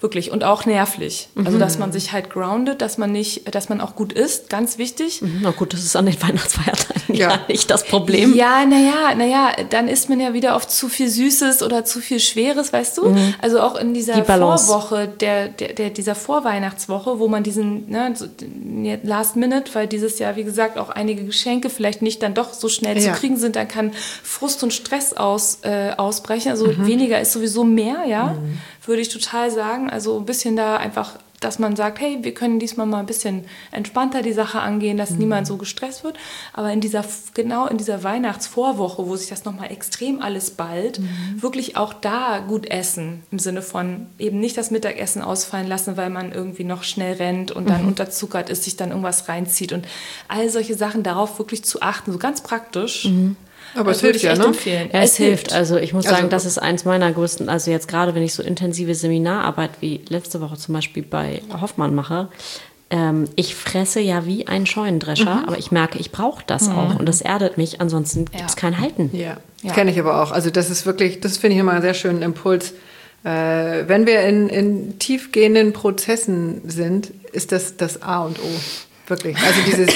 Wirklich. Und auch nervlich. Mhm. Also, dass man sich halt groundet, dass man nicht, dass man auch gut isst. Ganz wichtig. Mhm. Na gut, das ist an den Weihnachtsfeiertagen ja, ja nicht das Problem. Ja, naja, naja, dann isst man ja wieder oft zu viel Süßes oder zu viel Schweres, weißt du? Mhm. Also auch in dieser Die Vorwoche, der, der, der, dieser Vorweihnachtswoche, wo man diesen, ne, so, Last Minute, weil dieses Jahr, wie gesagt, auch einige Geschenke vielleicht nicht dann doch so schnell ja. zu kriegen sind, dann kann Frust und Stress aus, äh, ausbrechen. Also mhm. weniger ist sowieso mehr, ja, mhm. würde ich total sagen. Also ein bisschen da einfach, dass man sagt, hey, wir können diesmal mal ein bisschen entspannter die Sache angehen, dass mhm. niemand so gestresst wird. Aber in dieser, genau in dieser Weihnachtsvorwoche, wo sich das nochmal extrem alles ballt, mhm. wirklich auch da gut essen. Im Sinne von eben nicht das Mittagessen ausfallen lassen, weil man irgendwie noch schnell rennt und dann mhm. unterzuckert ist, sich dann irgendwas reinzieht. Und all solche Sachen, darauf wirklich zu achten, so ganz praktisch. Mhm. Aber es hilft ja, ne? Empfehlen. Ja, es, es hilft. Also ich muss also, sagen, das ist eins meiner größten, also jetzt gerade, wenn ich so intensive Seminararbeit wie letzte Woche zum Beispiel bei Hoffmann mache, ähm, ich fresse ja wie ein Scheunendrescher, mhm. aber ich merke, ich brauche das mhm. auch und das erdet mich, ansonsten gibt es ja. kein Halten. Ja, ja. kenne ich aber auch. Also das ist wirklich, das finde ich immer einen sehr schönen Impuls. Äh, wenn wir in, in tiefgehenden Prozessen sind, ist das das A und O. Wirklich. Also dieses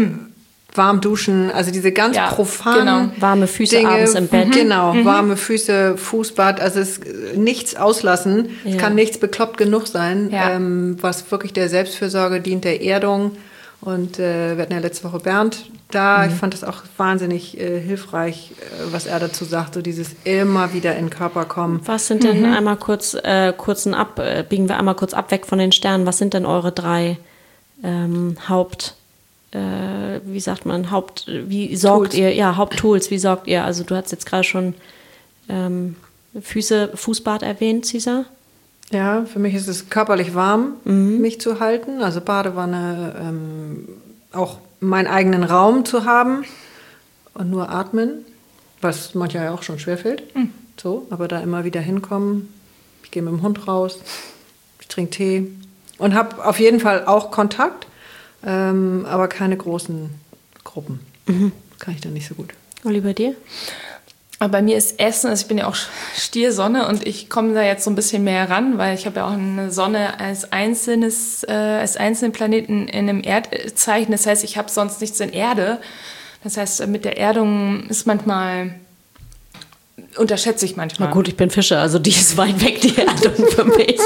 warm duschen, also diese ganz ja, profanen genau. warme Füße Dinge, abends im Bett. Genau, mhm. warme Füße, Fußbad, also es nichts auslassen. Ja. Es kann nichts bekloppt genug sein, ja. ähm, was wirklich der Selbstfürsorge dient, der Erdung. Und äh, wir hatten ja letzte Woche Bernd da. Mhm. Ich fand das auch wahnsinnig äh, hilfreich, äh, was er dazu sagt, so dieses immer wieder in den Körper kommen. Was sind denn mhm. einmal kurz, äh, kurzen ab, äh, biegen wir einmal kurz ab weg von den Sternen, was sind denn eure drei ähm, Haupt Äh, wie sagt man, Haupt, wie sorgt Tools. ihr, ja, Haupttools, wie sorgt ihr? Also du hast jetzt gerade schon ähm, Füße, Fußbad erwähnt, Cesar. Ja, für mich ist es körperlich warm, mhm. mich zu halten, also Badewanne, ähm, auch meinen eigenen Raum zu haben und nur atmen, was manchmal ja auch schon schwerfällt, mhm. so, aber da immer wieder hinkommen. Ich gehe mit dem Hund raus, ich trinke Tee und habe auf jeden Fall auch Kontakt. Ähm, aber keine großen Gruppen. Mhm. Kann ich dann nicht so gut. Olli, bei dir? Aber bei mir ist Essen, also ich bin ja auch Stiersonne und ich komme da jetzt so ein bisschen mehr ran, weil ich habe ja auch eine Sonne als einzelnes, äh, als einzelnen Planeten in einem Erdzeichen. Das heißt, ich habe sonst nichts in Erde. Das heißt, mit der Erdung ist manchmal... unterschätze ich manchmal. Na gut, ich bin Fische, also die ist weit weg, die Erdung für mich.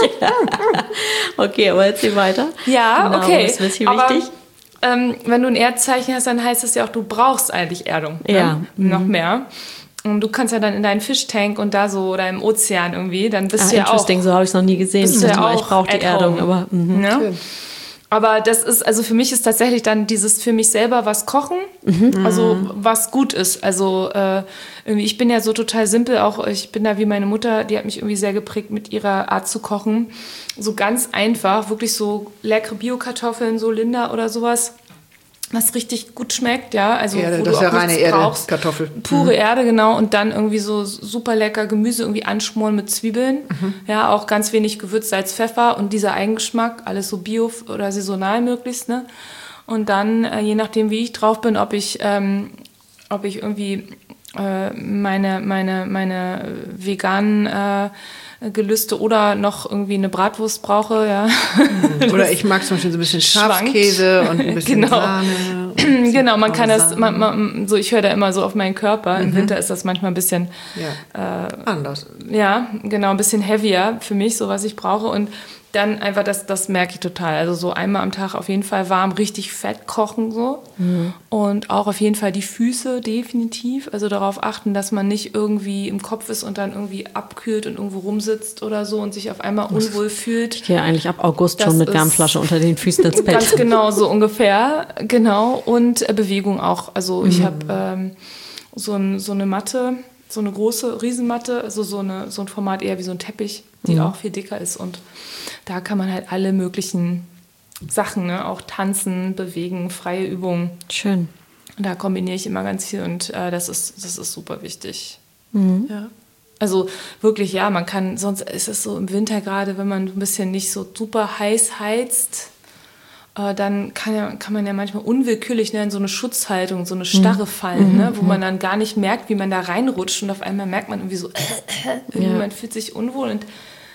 Okay, aber erzähl weiter. Ja, genau, okay. Das ist hier aber, wichtig. Ähm, wenn du ein Erdzeichen hast, dann heißt das ja auch, du brauchst eigentlich Erdung. Ja. Ne? Mhm. Noch mehr. Und du kannst ja dann in deinen Fischtank und da so, oder im Ozean irgendwie, dann bist ah, du ja auch... Interesting, so habe ich es noch nie gesehen. Bist du ja auch ich brauche die Erdung, aber... Mhm. Ne? Aber das ist, also für mich ist tatsächlich dann dieses für mich selber was kochen, mhm. also was gut ist. Also äh, irgendwie, ich bin ja so total simpel, auch ich bin da wie meine Mutter, die hat mich irgendwie sehr geprägt mit ihrer Art zu kochen. So ganz einfach, wirklich so leckere Bio-Kartoffeln, so Linda oder sowas, was richtig gut schmeckt, ja. Also Erde, wo das du ist ja auch reine Erde, brauchst. Kartoffel. Pure mhm. Erde, genau. Und dann irgendwie so super lecker Gemüse irgendwie anschmoren mit Zwiebeln. Mhm. Ja, auch ganz wenig Gewürz, Salz, Pfeffer und dieser Eigengeschmack, alles so bio oder saisonal möglichst, ne? Und dann, äh, je nachdem, wie ich drauf bin, ob ich, ähm, ob ich irgendwie äh, meine, meine, meine veganen äh, Gelüste oder noch irgendwie eine Bratwurst brauche, ja. Oder ich mag zum Beispiel so ein bisschen Schafskäse und ein bisschen genau. Sahne. Genau, man kann das, man, man, so ich höre da immer so auf meinen Körper. Im mhm. Winter ist das manchmal ein bisschen ja. äh, anders. Ja, genau, ein bisschen heavier für mich, so was ich brauche. Und dann einfach, das, das merke ich total. Also so einmal am Tag auf jeden Fall warm, richtig fett kochen so. Mhm. Und auch auf jeden Fall die Füße definitiv. Also darauf achten, dass man nicht irgendwie im Kopf ist und dann irgendwie abkühlt und irgendwo rumsitzt oder so und sich auf einmal unwohl fühlt. Ich gehe eigentlich ab August das schon mit Wärmflasche unter den Füßen ins Bett. Ganz genau, so ungefähr. Genau. Und äh, Bewegung auch. Also mhm. ich habe ähm, so, ein, so eine Matte, so eine große Riesenmatte, also so, eine, so ein Format eher wie so ein Teppich, die mhm. auch viel dicker ist. Und da kann man halt alle möglichen Sachen, ne, auch tanzen, bewegen, freie Übungen. Schön. Und da kombiniere ich immer ganz viel und äh, das ist, das ist super wichtig. Mhm. Ja. Also wirklich, ja, man kann, sonst ist es so im Winter gerade, wenn man ein bisschen nicht so super heiß heizt, äh, dann kann, ja, kann man ja manchmal unwillkürlich, ne, in so eine Schutzhaltung, so eine Starre fallen, mhm. ne, wo man dann gar nicht merkt, wie man da reinrutscht und auf einmal merkt man irgendwie so, äh, äh, irgendwie ja. man fühlt sich unwohl und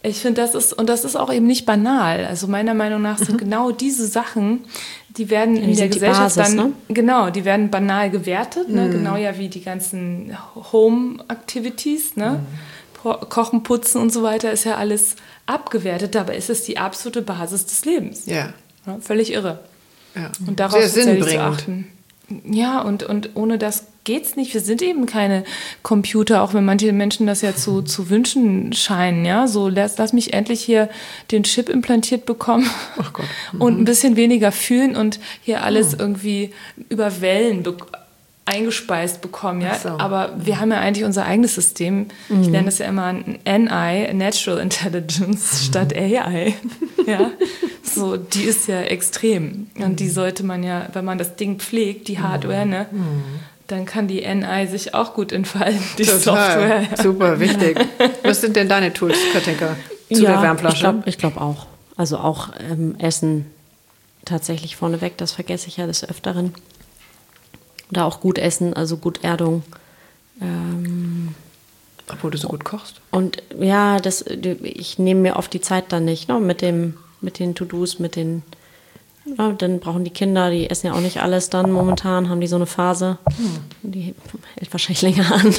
Ich finde, das ist, und das ist auch eben nicht banal. Also meiner Meinung nach sind mhm. genau diese Sachen, die werden in die der Gesellschaft Basis, dann, ne? genau, die werden banal gewertet, mhm. ne? Genau ja wie die ganzen Home-Activities, ne? Mhm. Kochen, Putzen und so weiter ist ja alles abgewertet. Dabei ist es die absolute Basis des Lebens. Ja. Ja, völlig irre. Ja. Und darauf sehr sinnbringend. Zu achten. Ja, und, und ohne das geht's nicht. Wir sind eben keine Computer, auch wenn manche Menschen das ja zu, zu wünschen scheinen. Ja, so lass, lass mich endlich hier den Chip implantiert bekommen Ach Gott. Mhm. und ein bisschen weniger fühlen und hier alles mhm. irgendwie über Wellen be- eingespeist bekommen. Ja? So. Aber wir haben ja eigentlich unser eigenes System. Mhm. Ich nenne das ja immer N I, Natural Intelligence, mhm. statt A I. Ja? So, die ist ja extrem. Und die sollte man ja, wenn man das Ding pflegt, die Hardware, ne, mhm. dann kann die N I sich auch gut entfalten, die Total. Software. Ja. Super, wichtig. Was sind denn deine Tools, Katinka, zu ja, der Wärmflasche? Ich glaube ich glaub auch. Also auch ähm, Essen tatsächlich vorneweg, das vergesse ich ja des Öfteren. Oder auch gut essen, also gut Erdung. Ähm, Obwohl du so gut kochst. Und ja, das, ich nehme mir oft die Zeit dann nicht, ne, mit dem, mit den To-Dos, mit den, ja, dann brauchen die Kinder, die essen ja auch nicht alles dann momentan, haben die so eine Phase, hm. die hält wahrscheinlich länger an.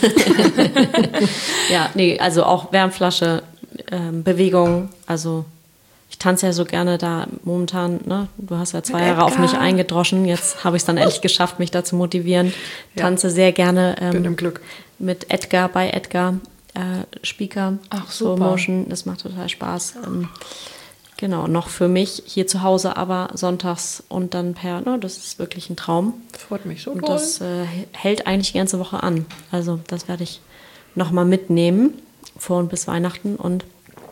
Ja, nee, also auch Wärmflasche, ähm, Bewegung, also ich tanze ja so gerne da momentan, ne? Du hast ja zwei Mit Jahre Edgar. Auf mich eingedroschen. Jetzt habe ich es dann endlich geschafft, mich da zu motivieren. Ja. Tanze sehr gerne ähm, Bin im Glück. Mit Edgar, bei Edgar, äh, Speaker, Ach, Slow Motion. Das macht total Spaß. Ähm, genau, noch für mich hier zu Hause, aber sonntags und dann per, ne? Das ist wirklich ein Traum. Freut mich so Und toll. das äh, hält eigentlich die ganze Woche an. Also das werde ich nochmal mitnehmen, vor und bis Weihnachten. Und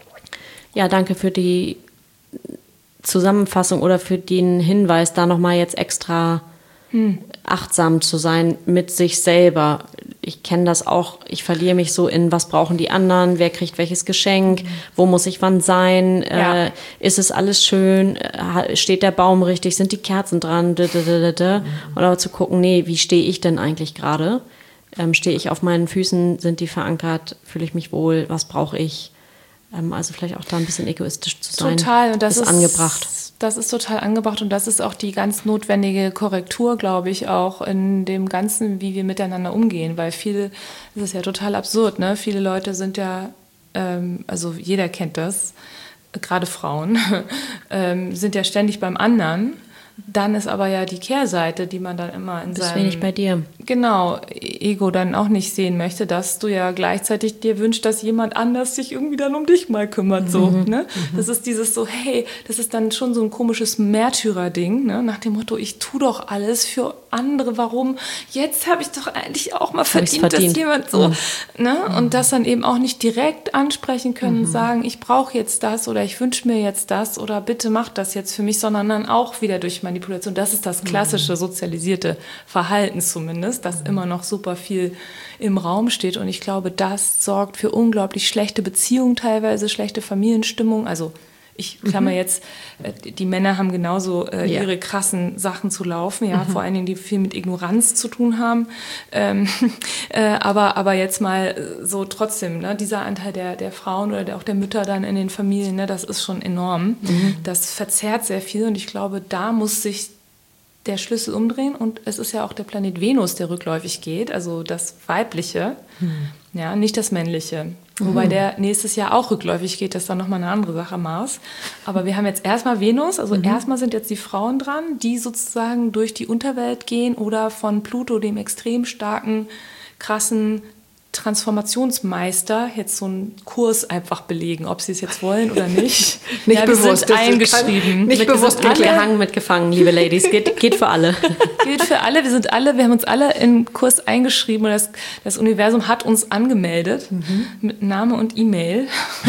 ja, danke für die Zusammenfassung oder für den Hinweis, da nochmal jetzt extra hm. achtsam zu sein mit sich selber. Ich kenne das auch, ich verliere mich so in, was brauchen die anderen, wer kriegt welches Geschenk, mhm. wo muss ich wann sein, ja. äh, ist es alles schön, äh, steht der Baum richtig, sind die Kerzen dran, da, da, da, da. Mhm. Und aber zu gucken, nee, wie stehe ich denn eigentlich gerade? Ähm, stehe ich auf meinen Füßen, sind die verankert, fühle ich mich wohl, was brauche ich? Also vielleicht auch da ein bisschen egoistisch zu sein. Total. Und das ist, ist angebracht. Das ist total angebracht und das ist auch die ganz notwendige Korrektur, glaube ich, auch in dem Ganzen, wie wir miteinander umgehen. Weil viele, das ist ja total absurd, ne? Viele Leute sind ja, ähm, also jeder kennt das, gerade Frauen, ähm, sind ja ständig beim anderen. Dann ist aber ja die Kehrseite, die man dann immer in das seinem... wenig bei dir. Genau, Ego dann auch nicht sehen möchte, dass du ja gleichzeitig dir wünschst, dass jemand anders sich irgendwie dann um dich mal kümmert. So, mhm. ne? Mhm. Das ist dieses so, hey, das ist dann schon so ein komisches Märtyrer-Ding, ne? Nach dem Motto, ich tue doch alles für andere, warum? Jetzt habe ich doch eigentlich auch mal verdient, verdient, dass jemand so... Mhm. Ne? Und das dann eben auch nicht direkt ansprechen können und mhm. sagen, ich brauche jetzt das oder ich wünsche mir jetzt das oder bitte mach das jetzt für mich, sondern dann auch wieder durch Manipulation. Das ist das klassische sozialisierte Verhalten zumindest, das immer noch super viel im Raum steht. Und ich glaube, das sorgt für unglaublich schlechte Beziehungen teilweise, schlechte Familienstimmung. Also ich klammer mhm. jetzt, die Männer haben genauso äh, ja. ihre krassen Sachen zu laufen, ja, mhm. vor allen Dingen, die viel mit Ignoranz zu tun haben. Ähm, äh, aber, aber jetzt mal so trotzdem, ne, dieser Anteil der, der Frauen oder der, auch der Mütter dann in den Familien, ne, das ist schon enorm. Mhm. Das verzerrt sehr viel und ich glaube, da muss sich der Schlüssel umdrehen und es ist ja auch der Planet Venus, der rückläufig geht, also das Weibliche, mhm. ja, nicht das Männliche. Mhm. Wobei der nächstes Jahr auch rückläufig geht, das ist dann nochmal eine andere Sache, Mars. Aber wir haben jetzt erstmal Venus, also mhm. erstmal sind jetzt die Frauen dran, die sozusagen durch die Unterwelt gehen oder von Pluto, dem extrem starken, krassen Transformationsmeister, jetzt so einen Kurs einfach belegen, ob sie es jetzt wollen oder nicht. Nicht ja, bewusst. Wir sind eingeschrieben. Nicht bewusst mitgehangen, mitgefangen, liebe Ladies. Geht, geht für alle. Geht für alle. Wir sind alle, wir haben uns alle in den Kurs eingeschrieben und das, das Universum hat uns angemeldet mhm. mit Name und E-Mail.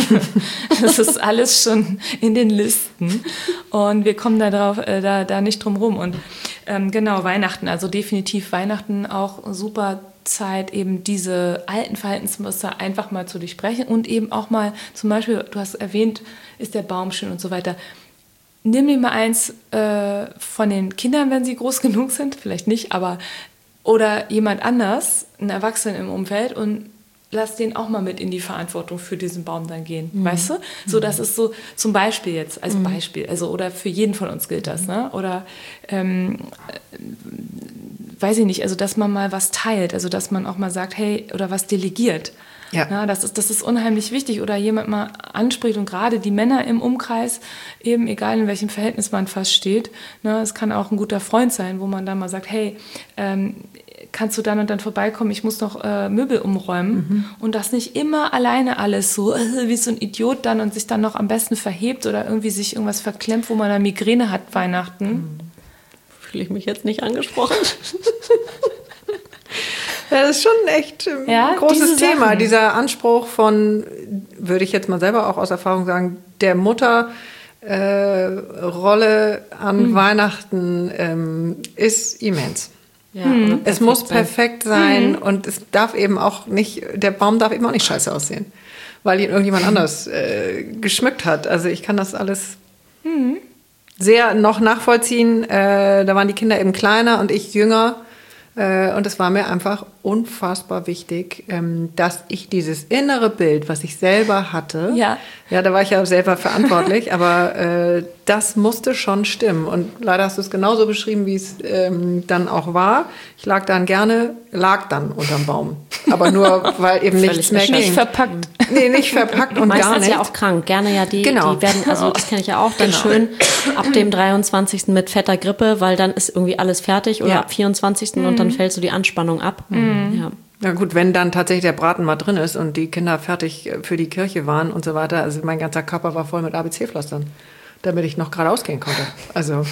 Das ist alles schon in den Listen und wir kommen da drauf, äh, da, da nicht drum rum. Und ähm, genau, Weihnachten, also definitiv Weihnachten auch super Zeit, eben diese alten Verhaltensmuster einfach mal zu durchbrechen und eben auch mal, zum Beispiel, du hast erwähnt, ist der Baum schön und so weiter. Nimm dir mal eins äh, von den Kindern, wenn sie groß genug sind, vielleicht nicht, aber oder jemand anders, ein Erwachsener im Umfeld und lass den auch mal mit in die Verantwortung für diesen Baum dann gehen, mhm. weißt du? So, das ist so zum Beispiel jetzt, als mhm. Beispiel, also oder für jeden von uns gilt das, ne? Oder ähm, weiß ich nicht, also dass man mal was teilt, also dass man auch mal sagt, hey, oder was delegiert. Ja. Ja, das ist, das ist unheimlich wichtig. Oder jemand mal anspricht und gerade die Männer im Umkreis, eben egal in welchem Verhältnis man fast steht, ne, es kann auch ein guter Freund sein, wo man dann mal sagt, hey, ähm, kannst du dann und dann vorbeikommen, ich muss noch äh, Möbel umräumen. Mhm. Und das nicht immer alleine alles so, äh, wie so ein Idiot dann und sich dann noch am besten verhebt oder irgendwie sich irgendwas verklemmt, wo man eine Migräne hat Weihnachten. Mhm. Fühle ich mich jetzt nicht angesprochen. Ja, das ist schon echt ein ja, großes Thema, Sachen. Dieser Anspruch von, würde ich jetzt mal selber auch aus Erfahrung sagen, der Mutter äh, Rolle an mhm. Weihnachten ähm, ist immens. Ja, mhm. Es muss sein. perfekt sein mhm. und es darf eben auch nicht, der Baum darf eben auch nicht scheiße aussehen, weil ihn irgendjemand anders äh, geschmückt hat. Also ich kann das alles mhm. sehr noch nachvollziehen. Äh, da waren die Kinder eben kleiner und ich jünger. Und es war mir einfach unfassbar wichtig, dass ich dieses innere Bild, was ich selber hatte, ja, ja da war ich ja selber verantwortlich, aber äh, das musste schon stimmen. Und leider hast du es genauso beschrieben, wie es ähm, dann auch war. Ich lag dann gerne, lag dann unterm Baum. Aber nur, weil eben nichts mehr ging. Nicht verpackt. Nee, nicht verpackt und meistens gar nicht. Ja auch krank. Gerne ja die, genau. die werden, also das kenne ich ja auch, dann genau. schön ab dem dreiundzwanzigsten mit fetter Grippe, weil dann ist irgendwie alles fertig oder ja. ab vierundzwanzigsten Mhm. und dann fällt so die Anspannung ab. Mhm. Ja. Na gut, wenn dann tatsächlich der Braten mal drin ist und die Kinder fertig für die Kirche waren und so weiter, also mein ganzer Körper war voll mit A B C-Pflastern, damit ich noch geradeaus gehen konnte. Also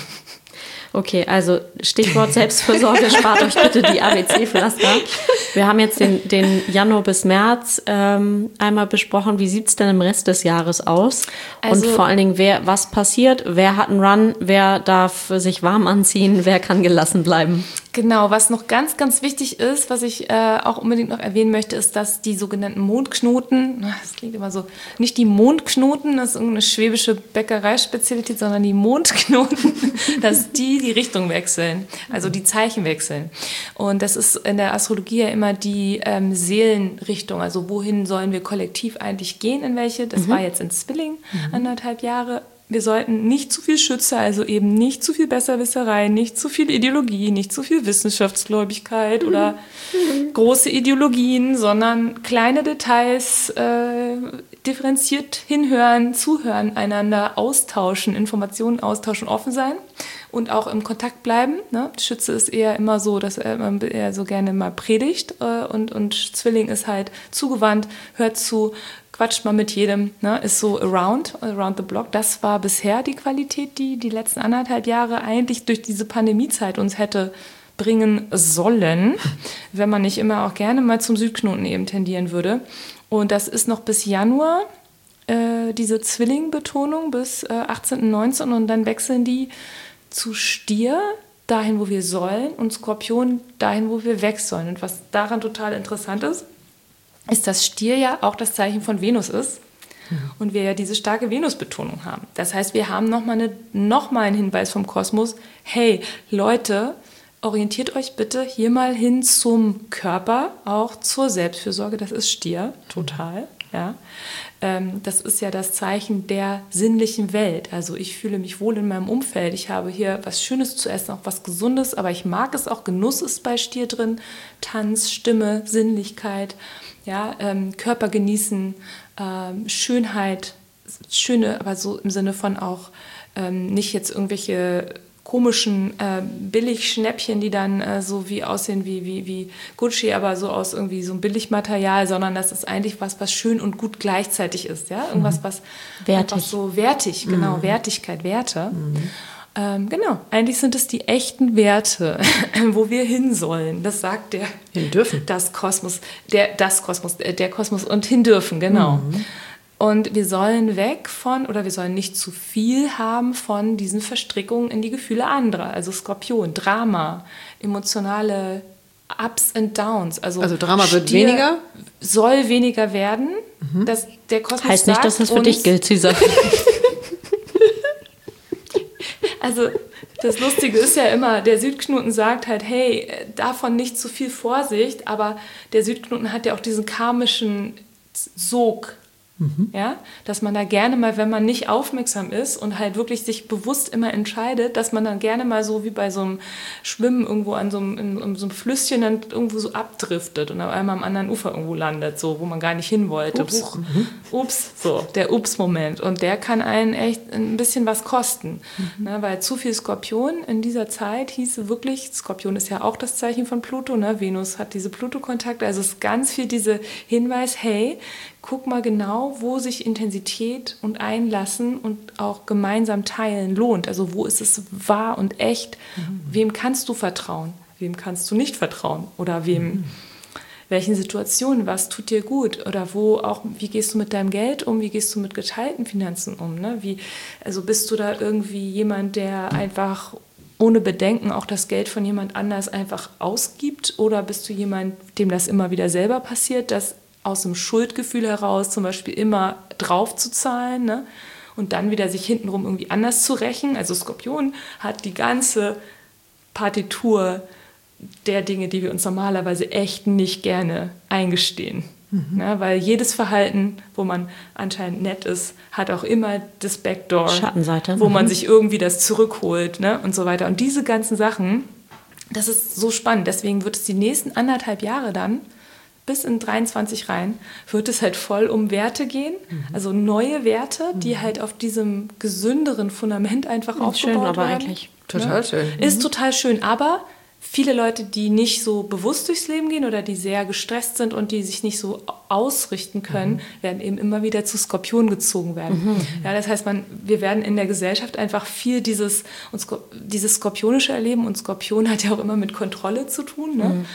okay, also Stichwort Selbstfürsorge, spart euch bitte die A B C-Pflaster. Wir haben jetzt den, den Januar bis März ähm, einmal besprochen. Wie sieht es denn im Rest des Jahres aus? Also, und vor allen Dingen, wer, was passiert? Wer hat einen Run? Wer darf sich warm anziehen? Wer kann gelassen bleiben? Genau, was noch ganz, ganz wichtig ist, was ich äh, auch unbedingt noch erwähnen möchte, ist, dass die sogenannten Mondknoten, das klingt immer so, nicht die Mondknoten, das ist irgendeine schwäbische Bäckereispezialität, sondern die Mondknoten, dass die die Richtung wechseln, also die Zeichen wechseln. Und das ist in der Astrologie ja immer die ähm, Seelenrichtung, also wohin sollen wir kollektiv eigentlich gehen, in welche, das mhm. war jetzt in Zwilling, mhm. anderthalb Jahre. Wir sollten nicht zu viel Schütze, also eben nicht zu viel Besserwisserei, nicht zu viel Ideologie, nicht zu viel Wissenschaftsgläubigkeit mhm. oder mhm. große Ideologien, sondern kleine Details, äh, differenziert hinhören, zuhören, einander austauschen, Informationen austauschen, offen sein und auch im Kontakt bleiben. Ne? Schütze ist eher immer so, dass er immer eher so gerne mal predigt äh, und, und Zwilling ist halt zugewandt, hört zu, quatscht mal mit jedem, ne? Ist so around, around the block. Das war bisher die Qualität, die die letzten anderthalb Jahre eigentlich durch diese Pandemiezeit uns hätte bringen sollen, wenn man nicht immer auch gerne mal zum Südknoten eben tendieren würde. Und das ist noch bis Januar, äh, diese Zwilling-Betonung bis äh, achtzehnten neunzehnten und dann wechseln die zu Stier, dahin, wo wir sollen, und Skorpion, dahin, wo wir weg sollen. Und was daran total interessant ist, ist, dass Stier ja auch das Zeichen von Venus ist ja. und wir ja diese starke Venus-Betonung haben. Das heißt, wir haben nochmal eine, noch mal einen Hinweis vom Kosmos, hey, Leute, orientiert euch bitte hier mal hin zum Körper, auch zur Selbstfürsorge, das ist Stier, total, ja. Ähm, das ist ja das Zeichen der sinnlichen Welt, also ich fühle mich wohl in meinem Umfeld, ich habe hier was Schönes zu essen, auch was Gesundes, aber ich mag es auch, Genuss ist bei Stier drin, Tanz, Stimme, Sinnlichkeit, ja, ähm, Körper genießen, ähm, Schönheit, schöne, aber so im Sinne von auch ähm, nicht jetzt irgendwelche komischen äh, Billigschnäppchen, die dann äh, so wie aussehen wie, wie, wie Gucci, aber so aus irgendwie so einem Billigmaterial, sondern das ist eigentlich was, was schön und gut gleichzeitig ist, ja, irgendwas, was wertig. Einfach so wertig, genau, mhm. Wertigkeit, Werte. Mhm. Ähm, genau, eigentlich sind es die echten Werte, wo wir hin sollen. Das sagt der hin dürfen. Das Kosmos, der das Kosmos, der Kosmos und hin dürfen, genau. Mhm. Und wir sollen weg von, oder wir sollen nicht zu viel haben von diesen Verstrickungen in die Gefühle anderer. Also Skorpion, Drama, emotionale Ups and Downs. Also, also Drama wird Stier weniger? Soll weniger werden. Mhm. Dass der Kosmos heißt nicht, dass das für dich gilt, Cesar. Also Das Lustige ist ja immer, der Südknoten sagt halt, hey, davon nicht zu viel Vorsicht, aber der Südknoten hat ja auch diesen karmischen Sog. Mhm. Ja, dass man da gerne mal, wenn man nicht aufmerksam ist und halt wirklich sich bewusst immer entscheidet, dass man dann gerne mal so wie bei so einem Schwimmen irgendwo an so einem, in, in so einem Flüsschen dann irgendwo so abdriftet und auf einmal am anderen Ufer irgendwo landet, so, wo man gar nicht hin wollte. Ups, Huch, mhm. Ups so, der Ups-Moment. Und der kann einen echt ein bisschen was kosten. Mhm. Ne, weil zu viel Skorpion in dieser Zeit hieße wirklich, Skorpion ist ja auch das Zeichen von Pluto, ne? Venus hat diese Pluto-Kontakte, also es ist ganz viel dieser Hinweis, hey, guck mal genau, wo sich Intensität und Einlassen und auch gemeinsam teilen lohnt. Also wo ist es wahr und echt? Mhm. Wem kannst du vertrauen? Wem kannst du nicht vertrauen? Oder wem, mhm. welchen Situationen, was tut dir gut? Oder wo auch, wie gehst du mit deinem Geld um? Wie gehst du mit geteilten Finanzen um? Ne? Wie, also bist du da irgendwie jemand, der einfach ohne Bedenken auch das Geld von jemand anders einfach ausgibt? Oder bist du jemand, dem das immer wieder selber passiert, dass aus dem Schuldgefühl heraus zum Beispiel immer drauf zu zahlen, ne? Und dann wieder sich hintenrum irgendwie anders zu rächen. Also Skorpion hat die ganze Partitur der Dinge, die wir uns normalerweise echt nicht gerne eingestehen. Mhm. Ne? Weil jedes Verhalten, wo man anscheinend nett ist, hat auch immer das Backdoor, Schattenseite, wo mhm. man sich irgendwie das zurückholt, ne? Und so weiter. Und diese ganzen Sachen, das ist so spannend. Deswegen wird es die nächsten anderthalb Jahre dann bis in dreiundzwanzig rein, wird es halt voll um Werte gehen, mhm. also neue Werte, die halt auf diesem gesünderen Fundament einfach ja, aufgebaut schön, aber werden. eigentlich total ja. schön. Ist mhm. total schön, aber viele Leute, die nicht so bewusst durchs Leben gehen oder die sehr gestresst sind und die sich nicht so ausrichten können, mhm. werden eben immer wieder zu Skorpion gezogen werden. Mhm. Ja, das heißt, man, wir werden in der Gesellschaft einfach viel dieses, dieses Skorpionische erleben und Skorpion hat ja auch immer mit Kontrolle zu tun, ne? Mhm.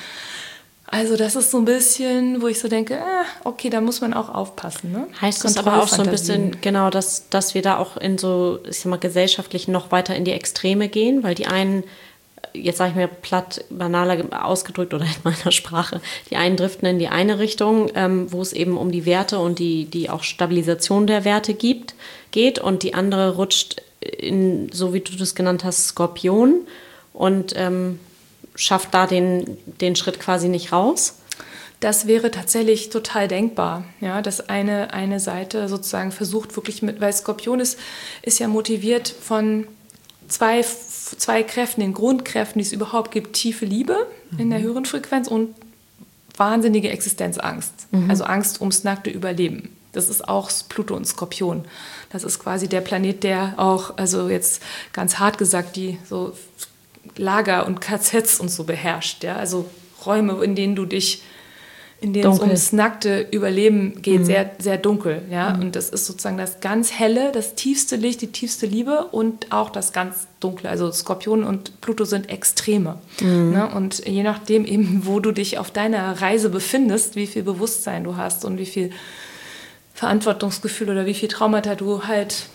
Also das ist so ein bisschen, wo ich so denke, äh, okay, da muss man auch aufpassen. Ne? Heißt das aber auch so ein bisschen, genau, dass, dass wir da auch in so, ich sag mal, gesellschaftlich noch weiter in die Extreme gehen, weil die einen, jetzt sage ich mir platt, banaler ausgedrückt oder in meiner Sprache, die einen driften in die eine Richtung, ähm, wo es eben um die Werte und die, die auch Stabilisation der Werte gibt, geht und die andere rutscht in, so wie du das genannt hast, Skorpion und ähm, schafft da den, den Schritt quasi nicht raus? Das wäre tatsächlich total denkbar, ja, dass eine, eine Seite sozusagen versucht wirklich mit, weil Skorpion ist, ist ja motiviert von zwei, zwei Kräften, den Grundkräften, die es überhaupt gibt, tiefe Liebe mhm. in der höheren Frequenz und wahnsinnige Existenzangst, mhm. also Angst ums nackte Überleben. Das ist auch Pluto und Skorpion. Das ist quasi der Planet, der auch, also jetzt ganz hart gesagt, die so Lager und K Zs und so beherrscht, ja, also Räume, in denen du dich, in denen dunkel. Es ums nackte Überleben geht, mhm. sehr, sehr dunkel, ja, mhm. und das ist sozusagen das ganz helle, das tiefste Licht, die tiefste Liebe und auch das ganz dunkle, also Skorpion und Pluto sind Extreme, mhm. ne? Und je nachdem eben, wo du dich auf deiner Reise befindest, wie viel Bewusstsein du hast und wie viel Verantwortungsgefühl oder wie viel Traumata du halt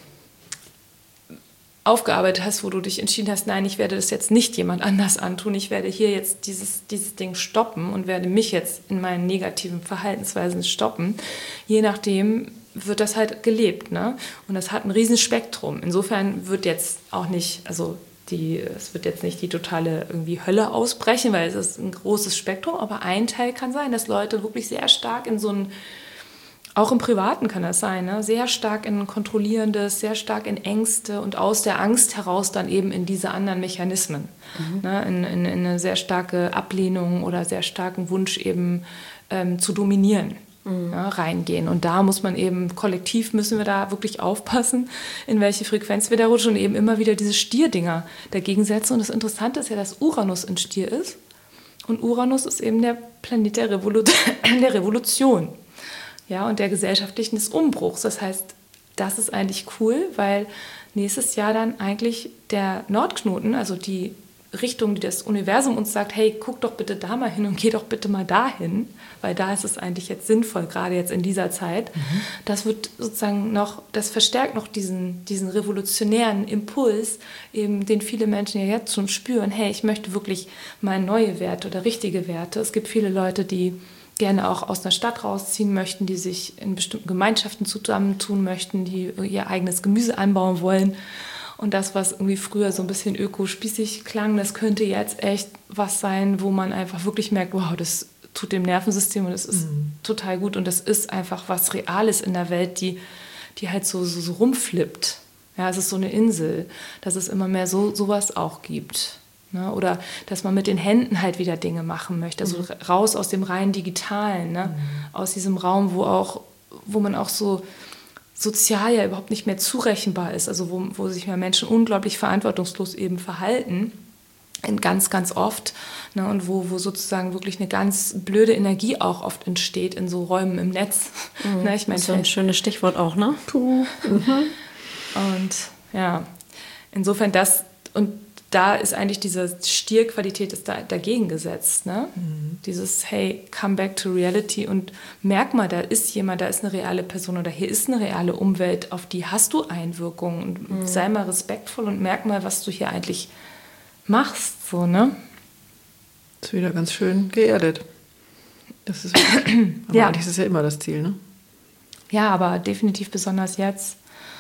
aufgearbeitet hast, wo du dich entschieden hast, nein, ich werde das jetzt nicht jemand anders antun, ich werde hier jetzt dieses, dieses Ding stoppen und werde mich jetzt in meinen negativen Verhaltensweisen stoppen. Je nachdem wird das halt gelebt, ne? Und das hat ein riesen Spektrum. Insofern wird jetzt auch nicht, also die, es wird jetzt nicht die totale irgendwie Hölle ausbrechen, weil es ist ein großes Spektrum, aber ein Teil kann sein, dass Leute wirklich sehr stark in so ein auch im Privaten kann das sein, ne? Sehr stark in Kontrollierendes, sehr stark in Ängste und aus der Angst heraus dann eben in diese anderen Mechanismen. Mhm. Ne? In, in, in eine sehr starke Ablehnung oder sehr starken Wunsch eben ähm, zu dominieren, mhm. ne? reingehen. Und da muss man eben, kollektiv müssen wir da wirklich aufpassen, in welche Frequenz wir da rutschen und eben immer wieder diese Stierdinger dagegen setzen. Und das Interessante ist ja, dass Uranus in Stier ist. Und Uranus ist eben der Planet der, Revolu- der Revolution. Ja, und der gesellschaftlichen des Umbruchs. Das heißt, das ist eigentlich cool, weil nächstes Jahr dann eigentlich der Nordknoten, also die Richtung, die das Universum uns sagt, hey, guck doch bitte da mal hin und geh doch bitte mal dahin, weil da ist es eigentlich jetzt sinnvoll, gerade jetzt in dieser Zeit. Mhm. Das wird sozusagen noch, das verstärkt noch diesen, diesen revolutionären Impuls, eben, den viele Menschen ja jetzt schon spüren, hey, ich möchte wirklich mal neue Werte oder richtige Werte. Es gibt viele Leute, die gerne auch aus einer Stadt rausziehen möchten, die sich in bestimmten Gemeinschaften zusammentun möchten, die ihr eigenes Gemüse anbauen wollen Und das, was irgendwie früher so ein bisschen ökospießig klang, das könnte jetzt echt was sein, wo man einfach wirklich merkt, wow, das tut dem Nervensystem und das ist mhm. total gut. Und das ist einfach was Reales in der Welt, die, die halt so, so, so rumflippt. Ja, es ist so eine Insel, dass es immer mehr so sowas auch gibt. Ne? Oder dass man mit den Händen halt wieder Dinge machen möchte. Also mhm. raus aus dem rein Digitalen, ne? Mhm. Aus diesem Raum, wo auch, wo man auch so sozial ja überhaupt nicht mehr zurechenbar ist. Also wo, wo sich ja Menschen unglaublich verantwortungslos eben verhalten. Ganz, ganz oft. Ne? Und wo, wo sozusagen wirklich eine ganz blöde Energie auch oft entsteht in so Räumen im Netz. Mhm. Ne? Ich mein, das ist so ein schönes Stichwort auch, ne? Puh. Mhm. Und ja, insofern das, und da ist eigentlich diese Stierqualität ist da, dagegen gesetzt. Ne? Mhm. Dieses, hey, come back to reality und merk mal, da ist jemand, da ist eine reale Person oder hier ist eine reale Umwelt, auf die hast du Einwirkungen. Und mhm. sei mal respektvoll und merk mal, was du hier eigentlich machst. So, ne? Ist wieder ganz schön geerdet. Das ist aber ja. Eigentlich ist es ja immer das Ziel, ne? Ja, aber definitiv besonders jetzt.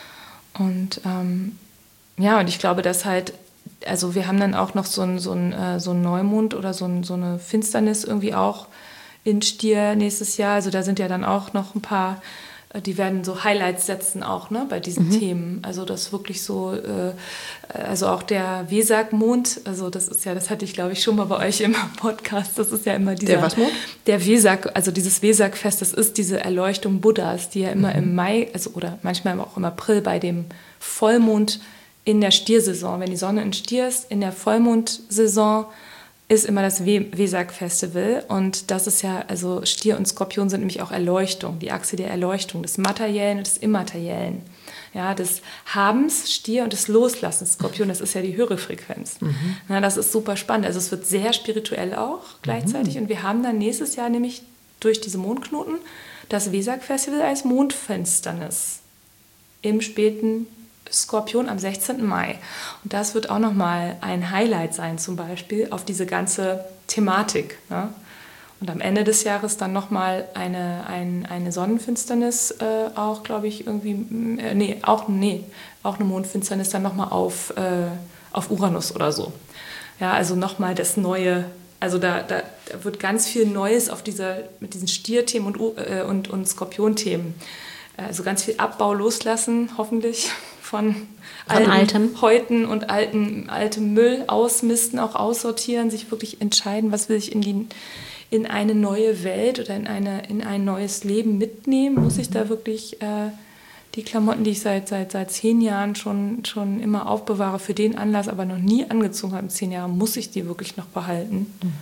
Und ähm, ja, und ich glaube, dass halt, also wir haben dann auch noch so einen so ein, äh, so ein Neumond oder so, ein, so eine Finsternis irgendwie auch in Stier nächstes Jahr. Also da sind ja dann auch noch ein paar, äh, die werden so Highlights setzen auch, ne, bei diesen mhm. Themen. Also das wirklich so, äh, also auch der Vesak-Mond, also das ist ja, das hatte ich glaube ich schon mal bei euch im Podcast, das ist ja immer dieser... Der was Mond? Der Vesak, also dieses Vesak-Fest, das ist diese Erleuchtung Buddhas, die ja immer mhm. im Mai, also oder manchmal auch im April bei dem Vollmond in der Stiersaison, wenn die Sonne in Stier ist, in der Vollmondsaison ist immer das Vesak-Festival und das ist ja, also Stier und Skorpion sind nämlich auch Erleuchtung, die Achse der Erleuchtung, des Materiellen und des Immateriellen, ja, des Habens, Stier und des Loslassens, Skorpion, das ist ja die höhere Frequenz. Mhm. Ja, das ist super spannend, also es wird sehr spirituell auch gleichzeitig mhm. und wir haben dann nächstes Jahr nämlich durch diese Mondknoten das Vesak-Festival als Mondfinsternis im späten Skorpion am sechzehnten Mai. Und das wird auch nochmal ein Highlight sein, zum Beispiel auf diese ganze Thematik. Ne? Und am Ende des Jahres dann nochmal eine, ein, eine Sonnenfinsternis, äh, auch glaube ich irgendwie, äh, nee, auch, nee, auch eine Mondfinsternis dann nochmal auf, äh, auf Uranus oder so. Ja, also nochmal das Neue, also da, da, da wird ganz viel Neues auf dieser, mit diesen Stierthemen und, äh, und, und Skorpionthemen. Also ganz viel Abbau loslassen, hoffentlich. Von, von alten, altem Häuten und alten, altem Müll ausmisten, auch aussortieren, sich wirklich entscheiden, was will ich in, die, in eine neue Welt oder in, eine, in ein neues Leben mitnehmen. Muss ich da wirklich äh, die Klamotten, die ich seit, seit, seit zehn Jahren schon, schon immer aufbewahre, für den Anlass, aber noch nie angezogen habe in zehn Jahren, muss ich die wirklich noch behalten? Mhm.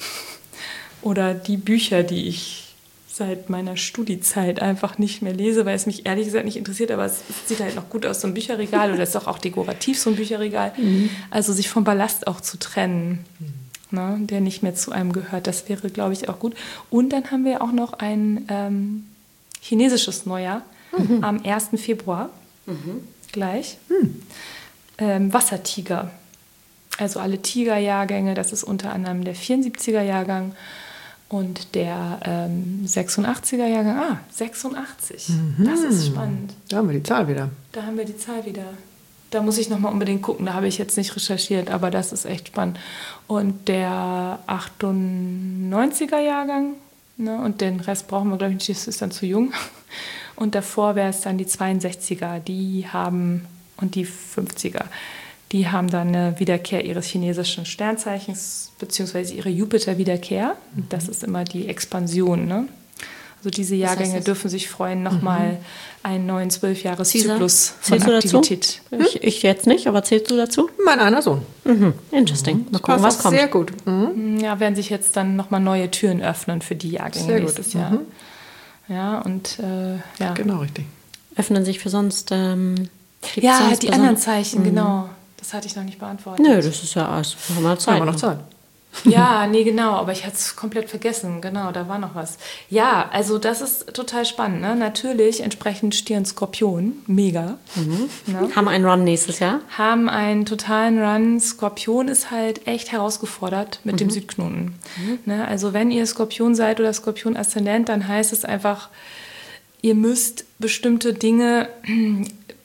Oder die Bücher, die ich seit meiner Studiezeit einfach nicht mehr lese, weil es mich ehrlich gesagt nicht interessiert, aber es sieht halt noch gut aus, so ein Bücherregal, oder ist doch auch dekorativ, so ein Bücherregal. Mhm. Also sich vom Ballast auch zu trennen, mhm. ne, der nicht mehr zu einem gehört, das wäre, glaube ich, auch gut. Und dann haben wir auch noch ein ähm, chinesisches Neujahr mhm. am ersten Februar, mhm. gleich. Mhm. Ähm, Wassertiger, also alle Tigerjahrgänge, das ist unter anderem der vierundsiebziger Jahrgang, und der ähm, sechsundachtziger Jahrgang, ah, sechsundachtzig, mhm. das ist spannend. Da haben wir die Zahl wieder. Da haben wir die Zahl wieder. Da muss ich nochmal unbedingt gucken, da habe ich jetzt nicht recherchiert, aber das ist echt spannend. Und der achtundneunziger Jahrgang, ne, und den Rest brauchen wir, glaube ich, nicht, das ist dann zu jung. Und davor wäre es dann die zweiundsechziger, die haben, und die fünfziger, die haben dann eine Wiederkehr ihres chinesischen Sternzeichens, beziehungsweise ihre Jupiter-Wiederkehr. Das ist immer die Expansion. Ne? Also diese Jahrgänge das heißt, dürfen sich freuen, nochmal mhm. einen neuen Zwölfjahreszyklus von Aktivität. Hm? Ich, ich jetzt nicht, aber zählst du dazu? Mein einer Sohn. Mhm. Interesting. Mal gucken, was kommt. Sehr gut. Mhm. Ja, werden sich jetzt dann nochmal neue Türen öffnen für die Jahrgänge sehr nächstes gut. Jahr. Mhm. Ja, und äh, ja. Genau, richtig. Öffnen sich für sonst... Ähm, ja, sonst die anderen Zeichen, mhm. genau. Das hatte ich noch nicht beantwortet. Nö, das ist ja alles. Wir haben wir Zeit. Haben wir noch Zeit. Ja, nee, genau, aber ich hatte es komplett vergessen. Genau, da war noch was. Ja, also das ist total spannend. Ne? Natürlich entsprechend Stier und Skorpion, mega. Mhm. Ne? Haben einen Run nächstes Jahr? Haben einen totalen Run. Skorpion ist halt echt herausgefordert mit mhm. dem Südknoten. Mhm. Ne? Also wenn ihr Skorpion seid oder Skorpion-Aszendent, dann heißt es einfach, ihr müsst bestimmte Dinge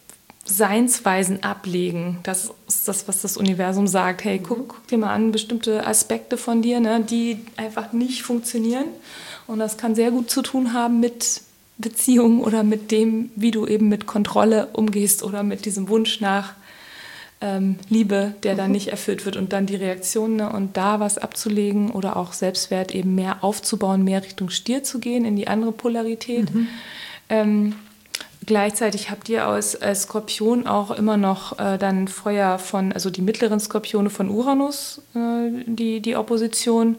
Seinsweisen ablegen. Das ist das, was das Universum sagt. Hey, guck, guck dir mal an, bestimmte Aspekte von dir, ne, die einfach nicht funktionieren. Und das kann sehr gut zu tun haben mit Beziehungen oder mit dem, wie du eben mit Kontrolle umgehst oder mit diesem Wunsch nach ähm, Liebe, der dann nicht erfüllt wird und dann die Reaktion, ne, und da was abzulegen oder auch Selbstwert eben mehr aufzubauen, mehr Richtung Stier zu gehen, in die andere Polarität. Mhm. Ähm, Gleichzeitig habt ihr als, als Skorpion auch immer noch äh, dann Feuer von, also die mittleren Skorpione von Uranus, äh, die, die Opposition,